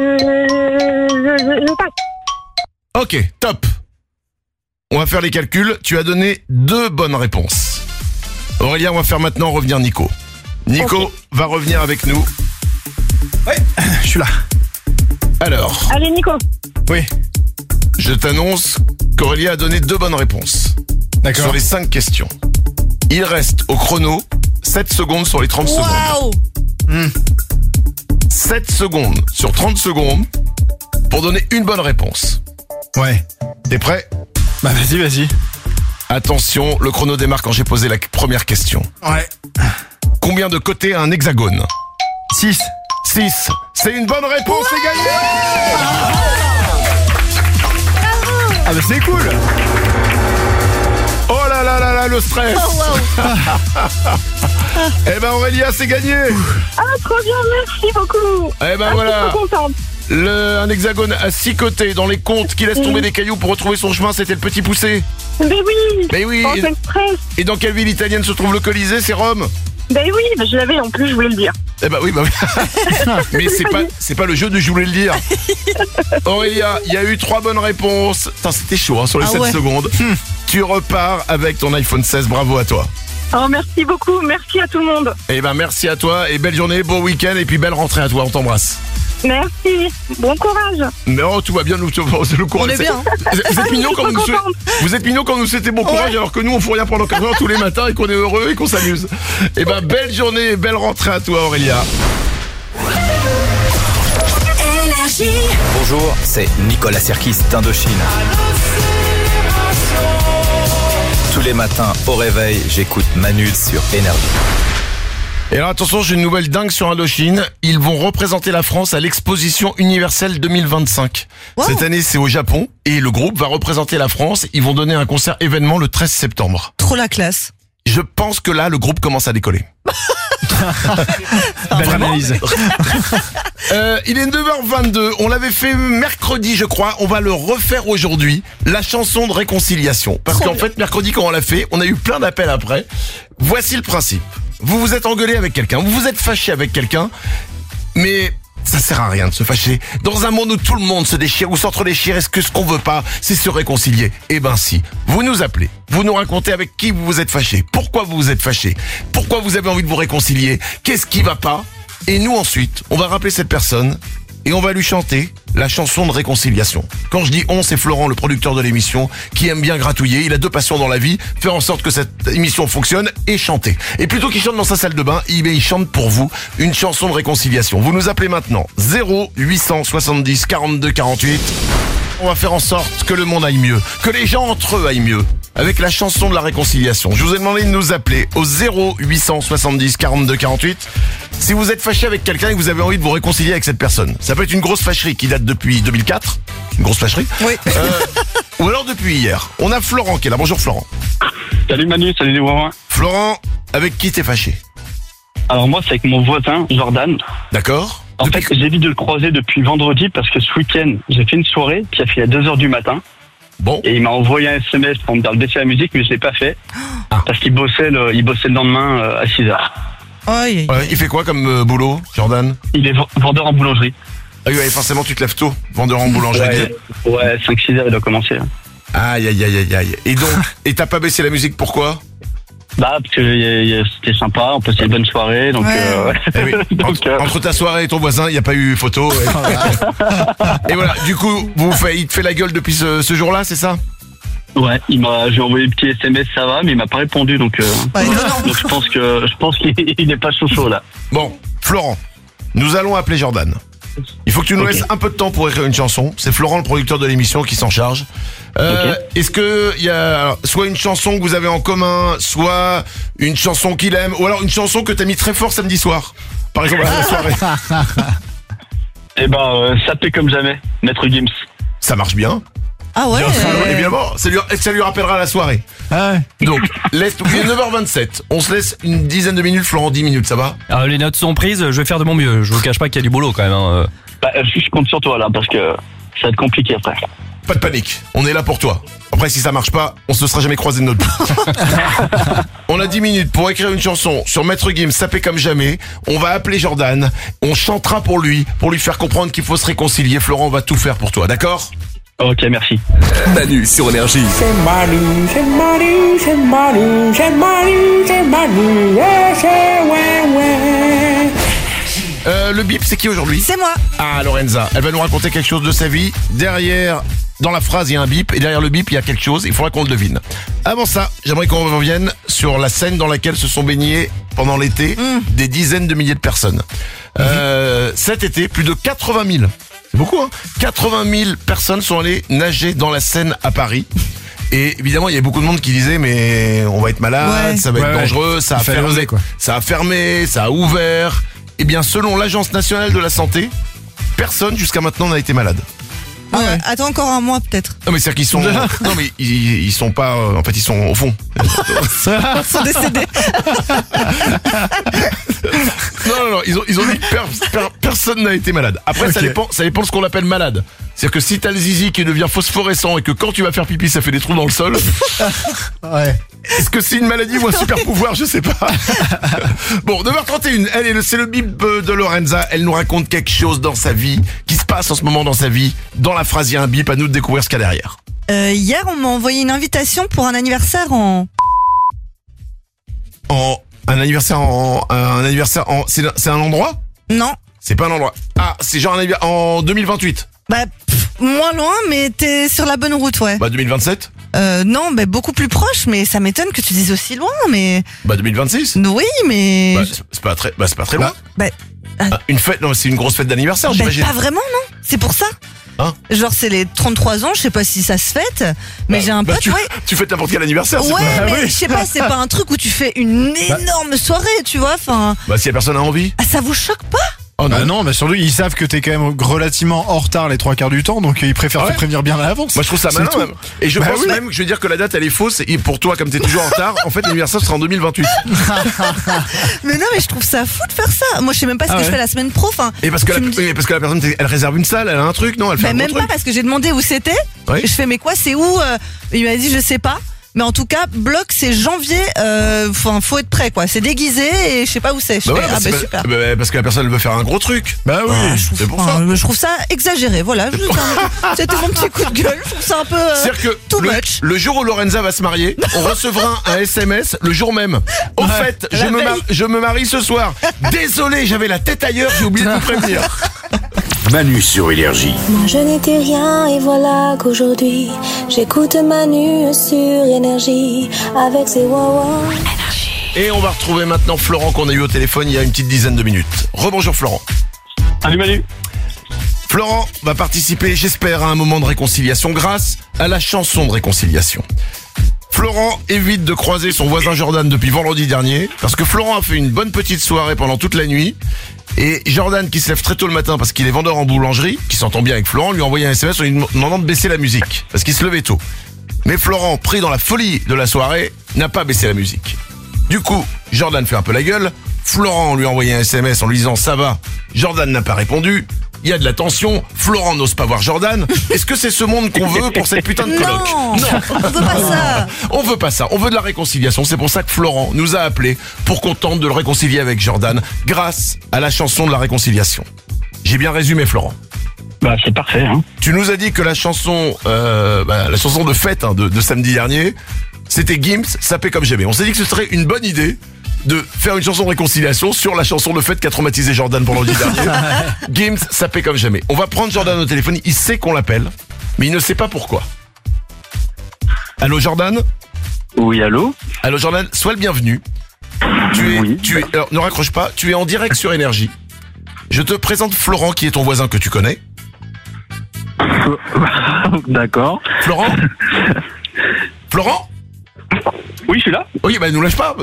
je, je, je passe. Ok, top. On va faire les calculs. Tu as donné deux bonnes réponses. Aurélien, on va faire maintenant revenir Nico. Nico Ok. va revenir avec nous. Ouais, je suis là. Alors, Allez, Nico. Oui. je t'annonce qu'Aurélien a donné deux bonnes réponses. D'accord. Sur les cinq questions. Il reste au chrono sept secondes sur les trente secondes. Waouh. Hmm. sept secondes sur trente secondes pour donner une bonne réponse. Ouais. T'es prêt? Bah vas-y, vas-y. Attention, le chrono démarre quand j'ai posé la première question. Ouais. Combien de côtés a un hexagone? six. six. C'est une bonne réponse, c'est gagné! Ah bah c'est cool. Oh là là là là, le stress! Oh, wow. Eh ben Aurélia, c'est gagné! Ah, trop bien, merci beaucoup. Eh ben Ah, voilà. Je suis trop contente. Le, un hexagone à six côtés dans les contes qui laisse tomber Oui. des cailloux pour retrouver son chemin, c'était le petit poussé. Ben oui. Mais oui. Sans express. Et dans quelle ville italienne se trouve le Colisée? C'est Rome. Ben oui, ben je l'avais en plus, je voulais le dire. Eh ben oui, bah oui. Mais c'est pas, c'est pas le jeu de je voulais le dire. Aurélia, il y a eu trois bonnes réponses. Putain, c'était chaud hein, sur les Ah sept ouais. secondes. Tu repars avec ton iPhone seize, bravo à toi. Oh, merci beaucoup, merci à tout le monde. Eh ben merci à toi et belle journée, beau week-end et puis belle rentrée à toi, on t'embrasse. Merci, bon courage. Non, tout va bien, nous, c'est le courage. On est bien. Vous êtes mignons quand, nous, vous êtes mignons quand nous souhaitez bon courage, ouais. Alors que nous on fout rien pendant quatre heures tous les matins et qu'on est heureux et qu'on s'amuse. Eh ben belle journée et belle rentrée à toi Aurélia. Bonjour, c'est Nicolas Sirkis d'Indochine. Tous les matins au réveil, j'écoute Manu sur Énergie. Et alors attention, j'ai une nouvelle dingue sur Indochine. Ils vont représenter la France à l'exposition universelle deux mille vingt-cinq. Wow. Cette année, c'est au Japon et le groupe va représenter la France. Ils vont donner un concert événement le treize septembre. Trop la classe. Je pense que là, le groupe commence à décoller. Belle analyse. euh, il est neuf heures vingt-deux, on l'avait fait mercredi je crois, on va le refaire aujourd'hui, la chanson de réconciliation. Parce Trop qu'en bien. fait mercredi quand on l'a fait, on a eu plein d'appels après. Voici le principe, vous vous êtes engueulé avec quelqu'un, vous vous êtes fâché avec quelqu'un, mais ça sert à rien de se fâcher. Dans un monde où tout le monde se déchire ou s'entre-déchire, est-ce que ce qu'on veut pas, c'est se réconcilier? Eh ben si. Vous nous appelez, vous nous racontez avec qui vous vous êtes fâché, pourquoi vous vous êtes fâché, pourquoi vous avez envie de vous réconcilier, qu'est-ce qui va pas, et nous ensuite, on va rappeler cette personne et on va lui chanter la chanson de réconciliation. Quand je dis on, c'est Florent, le producteur de l'émission, qui aime bien gratouiller. Il a deux passions dans la vie, faire en sorte que cette émission fonctionne et chanter. Et plutôt qu'il chante dans sa salle de bain, il chante pour vous une chanson de réconciliation. Vous nous appelez maintenant zéro huit cent soixante-dix quarante-deux quarante-huit. On va faire en sorte que le monde aille mieux, que les gens entre eux aillent mieux, avec la chanson de la réconciliation. Je vous ai demandé de nous appeler au zéro huit cent soixante-dix quarante-deux quarante-huit si vous êtes fâché avec quelqu'un et que vous avez envie de vous réconcilier avec cette personne. Ça peut être une grosse fâcherie qui date depuis deux mille quatre, une grosse fâcherie. Oui. Euh, ou alors depuis hier. On a Florent qui est là. Bonjour Florent. Salut Manu, salut les voisins. Florent, avec qui t'es fâché? Alors moi, c'est avec mon voisin Jordan. D'accord. En depuis... fait, j'évite de le croiser depuis vendredi parce que ce week-end, j'ai fait une soirée qui a fait à deux heures du matin. Bon. Et il m'a envoyé un S M S pour me dire de baisser la musique, mais je l'ai pas fait. Ah. Parce qu'il bossait le, il bossait le lendemain euh, à six heures. Ouais, ouais, il fait quoi comme euh, boulot, Jordan? Il est vendeur en boulangerie. Ah oui, ouais, forcément tu te lèves tôt, vendeur en boulangerie. Ouais, ouais cinq six heures il doit commencer. Aïe, aïe, aïe, aïe, aïe. Et donc, et t'as pas baissé la musique, pourquoi? Bah, parce que c'était sympa, on passait une bonne soirée, donc... Ouais. Euh, eh oui, donc entre, euh... entre ta soirée et ton voisin, il n'y a pas eu photo. Et, et voilà, du coup, vous fait, il te fait la gueule depuis ce, ce jour-là, c'est ça? Ouais, il m'a, j'ai envoyé un petit S M S, ça va, mais il m'a pas répondu, donc... Euh, ouais, non, non. Donc je pense que je pense qu'il n'est pas chaud chaud, là. Bon, Florent, nous allons appeler Jordan. Il faut que tu nous okay. laisses un peu de temps pour écrire une chanson. C'est Florent, le producteur de l'émission, qui s'en charge. Euh, okay. Est-ce que il y a alors, soit une chanson que vous avez en commun, soit une chanson qu'il aime, ou alors une chanson que t'as mis très fort samedi soir, par exemple à la soirée? Eh ben, euh, ça paie comme jamais, Maître Gims. Ça marche bien. Ah ouais, euh... évidemment, ça lui, ça lui rappellera la soirée. Ah ouais. Donc, laisse, il est neuf heures vingt-sept. On se laisse une dizaine de minutes, Florent, dix minutes, ça va? Alors, les notes sont prises, je vais faire de mon mieux. Je vous cache pas qu'il y a du boulot quand même. Hein. Bah, je compte sur toi là, parce que ça va être compliqué après. Pas de panique, on est là pour toi. Après, si ça marche pas, on se sera jamais croisé de notre vie. On a dix minutes pour écrire une chanson sur Maître Gims, ça paie comme jamais. On va appeler Jordan, on chantera pour lui, pour lui faire comprendre qu'il faut se réconcilier. Florent, on va tout faire pour toi, d'accord? Ok, merci. Manu sur Énergie. C'est Manu, c'est Manu, c'est Manu, c'est Manu, c'est Manu, ouais, c'est ouais, ouais. Euh, le bip, c'est qui aujourd'hui? C'est moi. Ah, Lorenza, elle va nous raconter quelque chose de sa vie. Derrière, dans la phrase, il y a un bip, et derrière le bip, il y a quelque chose. Il faudra qu'on le devine. Avant ça, j'aimerais qu'on revienne sur la scène dans laquelle se sont baignés pendant l'été mmh. des dizaines de milliers de personnes. Mmh. Euh, cet été, plus de quatre-vingt mille. C'est beaucoup, hein. quatre-vingt mille personnes sont allées nager dans la Seine à Paris. Et évidemment, il y a beaucoup de monde qui disait mais on va être malade, ouais. ça va être ouais, dangereux, ouais. ça a fermé, oser, quoi. ça a fermé, ça a ouvert. Eh bien, selon l'Agence nationale de la santé, personne jusqu'à maintenant n'a été malade. Ah ouais. Attends encore un mois peut-être. Non mais c'est-à-dire qu'ils sont, non mais ils, ils sont pas, euh, en fait ils sont au fond. Ils sont décédés. Non non non, ils ont, ils ont dit que per, per, personne n'a été malade. Après okay. ça dépend, ça dépend de ce qu'on appelle malade. C'est-à-dire que si t'as le zizi qui devient phosphorescent et que quand tu vas faire pipi ça fait des trous dans le sol. Ouais. Est-ce que c'est une maladie ou un super pouvoir? Je sais pas. Bon, neuf heures trente et une, elle est le, c'est le bip de Lorenza. Elle nous raconte quelque chose dans sa vie, qui se passe en ce moment dans sa vie. Dans la phrase, il y a un bip, à nous de découvrir ce qu'il y a derrière. Euh, hier, on m'a envoyé une invitation pour un anniversaire en... en un anniversaire en un anniversaire en c'est c'est un endroit? Non. C'est pas un endroit. Ah, c'est genre un anniversaire en deux mille vingt-huit. Bah, pff, moins loin, mais t'es sur la bonne route, ouais. Bah deux mille vingt-sept. Euh, non, mais beaucoup plus proche, mais ça m'étonne que tu dises aussi loin, mais... Bah deux mille vingt-six. Oui, mais... Bah, c'est- c'est pas très, bah c'est pas très loin. Bah, Ah, une fête, non, c'est une grosse fête d'anniversaire, bah, j'imagine. pas vraiment, non. C'est pour ça. Hein Genre, c'est les trente-trois ans, je sais pas si ça se fête, mais Bah, j'ai un bah, pote, tu, ouais. tu fêtes n'importe quel anniversaire, c'est Ouais, pas- mais je sais pas, c'est pas un truc où tu fais une énorme soirée, tu vois, enfin... Bah si la personne a envie. Ah, ça vous choque pas? Oh non. Bah non, mais surtout ils savent que t'es quand même relativement en retard les trois quarts du temps, donc ils préfèrent Ouais. te prévenir bien à l'avance. Moi je trouve ça C'est malin tout. même. Et je Bah pense oui. même que je vais dire que la date elle est fausse et pour toi comme t'es toujours en retard, en fait l'anniversaire sera en deux mille vingt-huit. Mais non, mais je trouve ça fou de faire ça. Moi, je sais même pas ce Ah que ouais. je fais la semaine pro, enfin... Et parce que, la, tu me dis- oui, mais parce que la personne elle réserve une salle, elle a un truc, non, elle fait Bah, un gros même pas, truc. parce que j'ai demandé où c'était. Oui. Je fais, mais quoi, c'est où euh, Il m'a dit, je sais pas. Mais en tout cas, bloc, c'est janvier. Enfin, faut être prêt, quoi. C'est déguisé et je sais pas où c'est. Je Bah fais, ouais, ah, parce, bah que- super. bah, parce que la personne elle veut faire un gros truc. Bah oui. Ah, c'est pour ça. Enfin, je trouve ça exagéré. Voilà, je- c'était mon petit coup de gueule. Je trouve ça un peu euh, C'est-à-dire que too le, much. le jour où Lorenza va se marier, on recevra un S M S le jour même. Au fait, je La me, veille. mar- je me marie ce soir. Désolé, j'avais la tête ailleurs, j'ai oublié de vous prévenir. Manu sur Énergie. Moi je n'étais rien et voilà qu'aujourd'hui j'écoute Manu sur Énergie avec ses wawa. Et on va retrouver maintenant Florent qu'on a eu au téléphone il y a une petite dizaine de minutes. Rebonjour Florent. Salut Manu. Florent va participer, j'espère, à un moment de réconciliation grâce à la chanson de réconciliation. Florent évite de croiser son voisin Jordan depuis vendredi dernier parce que Florent a fait une bonne petite soirée pendant toute la nuit et Jordan qui se lève très tôt le matin parce qu'il est vendeur en boulangerie, qui s'entend bien avec Florent, lui a envoyé un S M S en lui demandant de baisser la musique parce qu'il se levait tôt. Mais Florent, pris dans la folie de la soirée, n'a pas baissé la musique. Du coup, Jordan fait un peu la gueule, Florent lui a envoyé un S M S en lui disant ça va, Jordan n'a pas répondu. Il y a de la tension, Florent n'ose pas voir Jordan. Est-ce que c'est ce monde qu'on veut pour cette putain de coloc? Non, on veut pas ça. On veut pas ça, on veut de la réconciliation. C'est pour ça que Florent nous a appelé pour qu'on tente de le réconcilier avec Jordan grâce à la chanson de la réconciliation. J'ai bien résumé, Florent. Bah c'est parfait. Hein. Tu nous as dit que la chanson, euh, bah, la chanson de fête hein, de, de samedi dernier, c'était Gims, Sapé comme j'aimais. On s'est dit que ce serait une bonne idée de faire une chanson de réconciliation sur la chanson de fête qui a traumatisé Jordan pendant le dernier. Gims, Sapé comme jamais. On va prendre Jordan au téléphone, il sait qu'on l'appelle, mais il ne sait pas pourquoi. Allô Jordan? Oui, allô. Allô Jordan, sois le bienvenu. Tu es, Oui. tu es, alors ne raccroche pas, tu es en direct sur Énergie. Je te présente Florent qui est ton voisin que tu connais. D'accord. Florent? Florent? Oui, je suis là. Oui, bah nous lâche pas.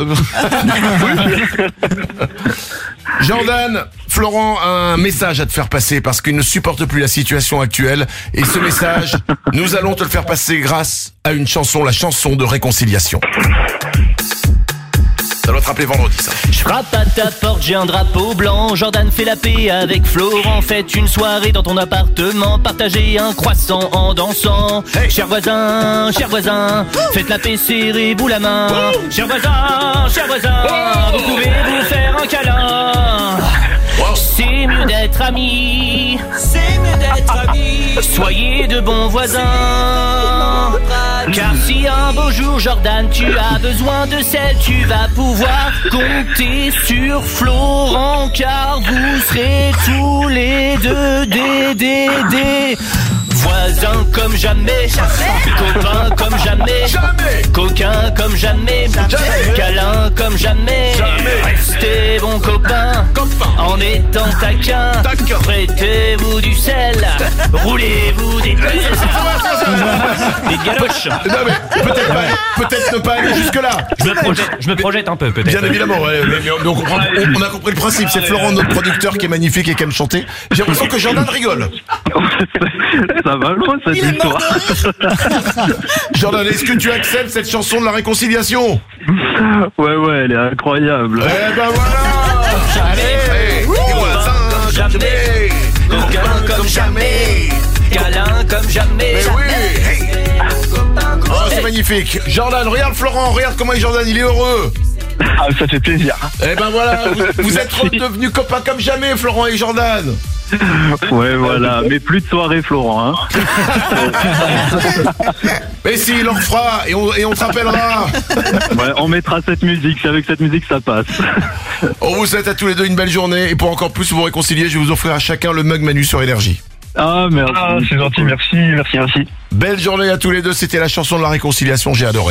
Jordan, Florent a un message à te faire passer parce qu'il ne supporte plus la situation actuelle. Et ce message, nous allons te le faire passer grâce à une chanson, la chanson de réconciliation. Ça doit te rappeler vendredi, ça. Je frappe à ta porte, j'ai un drapeau blanc. Jordan fait la paix avec Florent. Faites une soirée dans ton appartement. Partagez un croissant en dansant. Hey. Cher voisin, cher voisin, faites la paix, serrez-vous la main. Oh. Cher voisin, cher voisin, oh. Vous pouvez vous faire un câlin. Oh. C'est mieux d'être amis. C'est mieux d'être amis. Soyez de bons voisins. Car si un beau jour Jordan tu as besoin de sel, tu vas pouvoir compter sur Florent, car vous serez tous les deux des des des voisins comme jamais, copains comme jamais, coquins comme jamais, câlins comme jamais. Restez bons copains en étant taquins. Prêtez-vous du sel, roulez-vous des pelles, des galoches. Non mais peut-être pas, peut-être ne pas aller jusque là. Je me projette, je me projette un peu peut-être. Bien évidemment, ouais, mais, mais on, comprend, on, on a compris le principe. C'est Florent, notre producteur, qui est magnifique et qui aime chanter. J'ai l'impression que Jordan rigole. Ça va loin cette histoire. Jordan, est-ce que tu acceptes cette chanson de la réconciliation? Ouais, ouais, elle est incroyable. Eh ben voilà. Allez, les voisins, jamais, coquins comme jamais, câlins comme jamais. Mais oui. Oh, c'est magnifique. Jordan, regarde Florent, regarde comment est Jordan, il est heureux. Ah, ça fait plaisir. Eh ben voilà, vous, vous êtes redevenu copains comme jamais, Florent et Jordan. Ouais, voilà. Mais plus de soirée, Florent. Hein. Mais si, il en fera et on, et on te rappellera. Ouais, on mettra cette musique. C'est avec cette musique ça passe. On vous souhaite à tous les deux une belle journée. Et pour encore plus vous réconcilier, je vais vous offrir à chacun le mug Manu sur Énergie. Ah, merci. Ah, c'est gentil, merci, merci, merci. Belle journée à tous les deux. C'était la chanson de la réconciliation. J'ai adoré.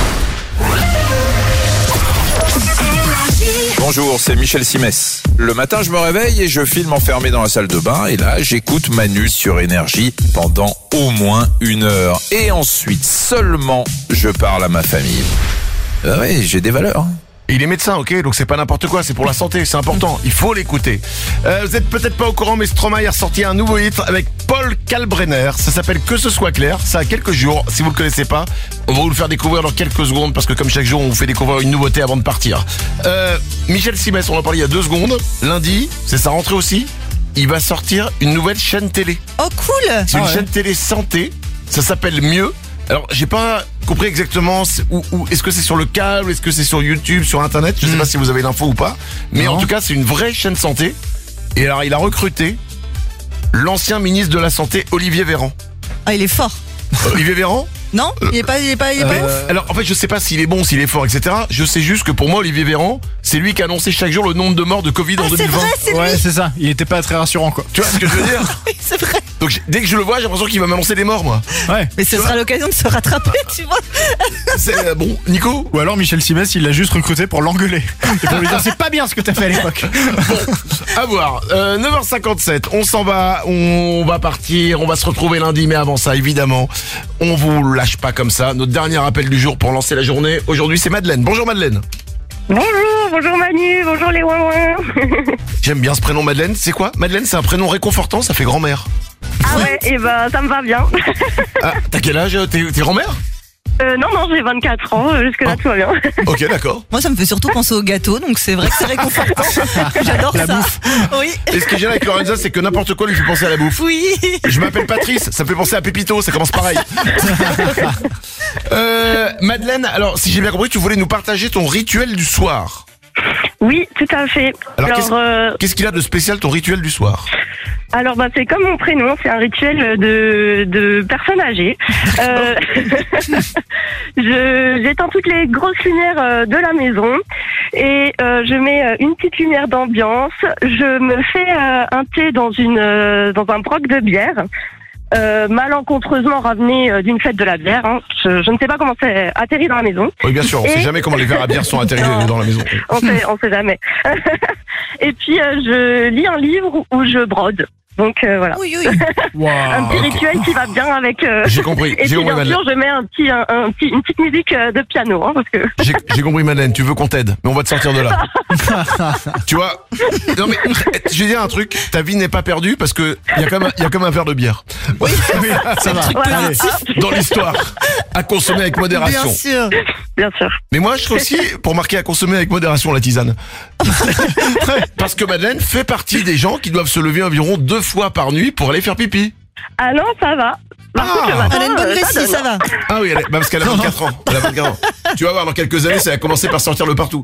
Bonjour, c'est Michel Simès. Le matin, je me réveille et je filme enfermé dans la salle de bain. Et là, j'écoute Manu sur Énergie pendant au moins une heure. Et ensuite, seulement, je parle à ma famille. Ah ouais, j'ai des valeurs. Il est médecin, ok, donc c'est pas n'importe quoi, c'est pour la santé, c'est important, il faut l'écouter. Euh, vous êtes peut-être pas au courant, mais Stromae a ressorti un nouveau hit avec Paul Kalbrenner. Ça s'appelle Que ce soit clair, ça a quelques jours. Si vous le connaissez pas, on va vous le faire découvrir dans quelques secondes, parce que comme chaque jour, on vous fait découvrir une nouveauté avant de partir. Euh, Michel Simès, on en parlait il y a deux secondes. Lundi, c'est sa rentrée aussi. Il va sortir une nouvelle chaîne télé. Oh cool. C'est une Ah ouais. chaîne télé santé. Ça s'appelle Mieux. Alors, j'ai pas compris exactement où, où est-ce que c'est sur le câble, est-ce que c'est sur YouTube, sur Internet. Je sais pas si vous avez l'info ou pas. Mais Non. en tout cas, c'est une vraie chaîne santé. Et alors, il a recruté l'ancien ministre de la Santé, Olivier Véran. Ah, il est fort. Olivier Véran? Non, il est pas, il est pas, il est pas Euh, ouf. alors en fait je sais pas s'il est bon, s'il est fort, et cetera. Je sais juste que pour moi Olivier Véran, c'est lui qui a annoncé chaque jour le nombre de morts de Covid en Ah, deux c'est mille vingt. vrai, c'est Ouais, lui. c'est ça. Il était pas très rassurant, quoi. Tu vois ce que je veux dire? Oui, c'est vrai. Donc j'ai- dès que je le vois, j'ai l'impression qu'il va m'annoncer des morts, moi. Ouais. Mais ce sera l'occasion de se rattraper, tu vois. C'est euh, bon, Nico. Ou alors Michel Simès, il l'a juste recruté pour l'engueuler. Et pour lui dire, c'est pas bien ce que t'as fait à l'époque. À voir. Euh, neuf heures cinquante-sept, on s'en va, on va partir, on va se retrouver lundi, mais avant ça, évidemment, on vous lâche pas comme ça. Notre dernier appel du jour pour lancer la journée, aujourd'hui, c'est Madeleine. Bonjour Madeleine. Bonjour, bonjour Manu, bonjour les ouin J'aime bien ce prénom Madeleine. C'est quoi? Madeleine, c'est un prénom réconfortant, ça fait grand-mère. Ah ouais, et bah ça me va bien. Ah, t'as quel âge? T'es t'es grand-mère? Euh, non, non, j'ai vingt-quatre ans, euh, jusque là tout va bien. Ok, d'accord. Moi, ça me fait surtout penser au gâteau, donc c'est vrai que c'est réconfortant. J'adore La ça. bouffe. Oui. Et ce qui est génial avec Lorenza, c'est que n'importe quoi lui fait penser à la bouffe. Oui. Je m'appelle Patrice, ça me fait penser à Pépito, ça commence pareil. euh, Madeleine, alors si j'ai bien compris, tu voulais nous partager ton rituel du soir. Oui, tout à fait. Alors, qu'est-ce euh, qu'est-ce qu'il a de spécial ton rituel du soir? alors bah c'est comme mon prénom, c'est un rituel de de personnes âgées. Euh, je j'éteins toutes les grosses lumières euh, de la maison et euh, je mets euh, une petite lumière d'ambiance. Je me fais euh, un thé dans une euh, dans un broc de bière. Euh, malencontreusement ramené euh, d'une fête de la bière. Hein. Je, je ne sais pas comment c'est atterri dans la maison. Oui, bien sûr, on Et- sait jamais comment les verres à bière sont atterris Non. dans la maison. On sait, on sait jamais. Et puis euh, je lis un livre où je brode. Donc euh, voilà. Oui, oui. un petit ok. rituel qui va bien avec. euh, J'ai compris, Et j'ai puis compris, bien sûr, Madeleine. je mets un petit, un, un petit, une petite musique euh, de piano, hein, parce que. J'ai j'ai compris Madeleine, tu veux qu'on t'aide, mais on va te sortir de là. Tu vois? Non mais je vais dire un truc, ta vie n'est pas perdue parce que il y a comme un, il y a comme un verre de bière. Oui, ça va. Voilà. Allez, dans l'histoire, à consommer avec modération. bien sûr. Bien sûr. Mais moi, je serais aussi pour marquer à consommer avec modération la tisane. Parce que Madeleine fait partie des gens qui doivent se lever environ deux fois par nuit pour aller faire pipi. Ah non, ça va. Par Ah. contre, le matin, Elle a une bonne euh, vessie, donne. ça va. Ah oui, elle est- bah parce qu'elle a vingt-quatre ans. Elle a vingt-quatre ans. Tu vas voir, dans quelques années, ça va commencer par sortir le partout.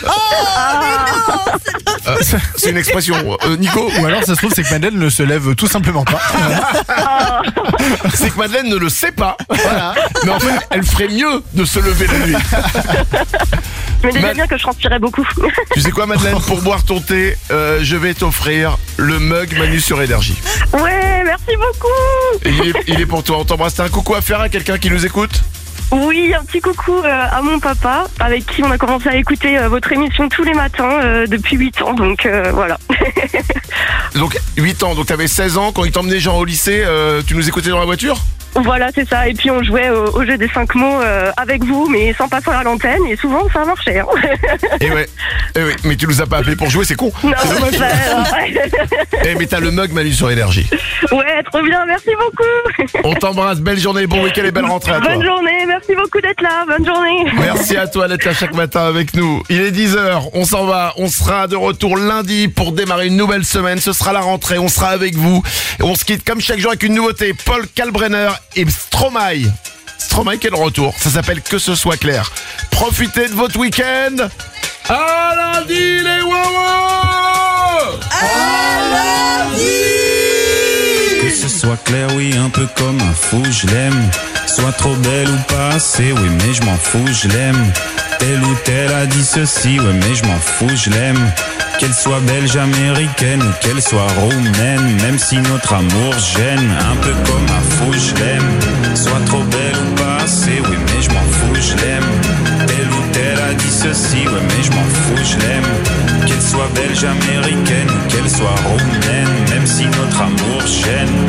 Euh, c'est une expression. Euh, Nico? Ou alors, ça se trouve, c'est que Madeleine ne se lève tout simplement pas. C'est que Madeleine ne le sait pas. Voilà. Mais en fait, elle ferait mieux de se lever la nuit. Mais déjà Ma- bien que je transpirais beaucoup. Tu sais quoi, Madeleine? Pour boire ton thé, euh, je vais t'offrir le mug Manu sur Énergie. Ouais, merci beaucoup. Et il est, il est pour toi. On t'embrasse. T'as un coucou à faire à quelqu'un qui nous écoute? Oui, un petit coucou euh, à mon papa, avec qui on a commencé à écouter euh, votre émission tous les matins euh, depuis huit ans, donc euh, voilà. Donc, huit ans. Donc, t'avais seize ans. Quand il t'emmenait Jean au lycée, euh, tu nous écoutais dans la voiture? Voilà, c'est ça. Et puis on jouait au, au jeu des cinq mots euh, avec vous, mais sans passer à l'antenne, et souvent ça marchait. Hein. Et ouais. Eh oui. Mais tu nous as pas appelé pour jouer, c'est con. Non, C'est dommage. bah, ouais. Eh, mais t'as le mug Manu sur Énergie. Ouais, trop bien, merci beaucoup. On t'embrasse. Belle journée, bon week-end et belle rentrée à toi. Bonne journée, merci beaucoup d'être là, bonne journée. Merci à toi d'être là chaque matin avec nous. Il est dix heures, on s'en va, on sera de retour lundi pour démarrer une nouvelle semaine. Ce sera la rentrée, on sera avec vous. Et on se quitte comme chaque jour avec une nouveauté. Paul Kalbrenner et Stromae. Stromae qui est de retour. Ça s'appelle Que ce soit clair. Profitez de votre week-end. À lundi les wawas. Que ce soit clair, oui, un peu comme un fou, je l'aime. Soit trop belle ou pas assez, oui, mais je m'en fous, je l'aime. Telle ou telle a dit ceci, ouais, mais je m'en fous, je l'aime. Qu'elle soit belge, américaine ou qu'elle soit roumaine, même si notre amour gêne, un peu comme un fou, je l'aime. Soit trop belle ou pas assez, oui, mais je m'en fous, je l'aime. Telle ou telle a dit ceci, ouais, mais je m'en fous, je l'aime. Qu'elle soit belge, américaine ou qu'elle soit roumaine, même si notre amour gêne.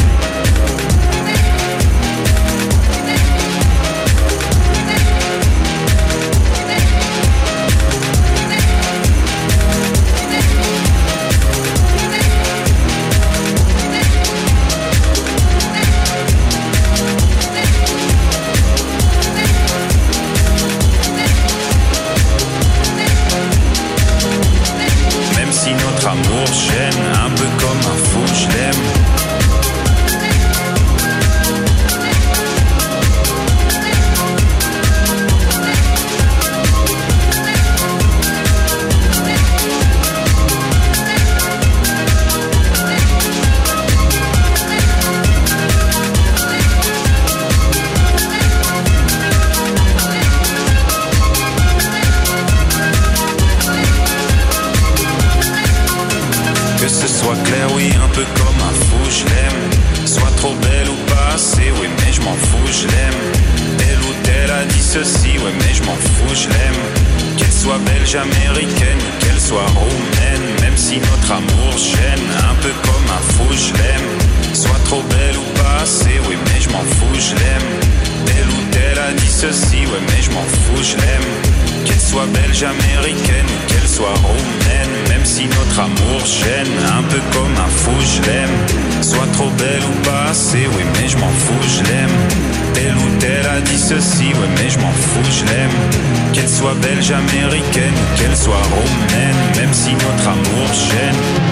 Amour gêne, un peu comme un fou, je l'aime. Soit clair, oui, un peu comme un fou, je l'aime. Soit trop belle ou pas assez, oui, mais je m'en fous, je l'aime. Telle ou telle a dit ceci, ouais, mais je m'en fous, je l'aime. Qu'elle soit belge, américaine ou qu'elle soit roumaine, même si notre amour gêne, un peu comme un fou, je l'aime. Soit trop belle ou pas assez, oui, mais je m'en fous, je l'aime. Telle ou telle a dit ceci, ouais, mais je m'en fous, je l'aime. Qu'elle soit belge, américaine ou qu'elle soit roumaine, même si notre amour gêne, un peu comme un fou, je l'aime. Soit trop belle ou pas assez, oui, mais je m'en fous, je l'aime. Telle ou telle a dit ceci, ouais, mais je m'en fous, je l'aime. Qu'elle soit belge, américaine ou qu'elle soit roumaine, même si notre amour gêne.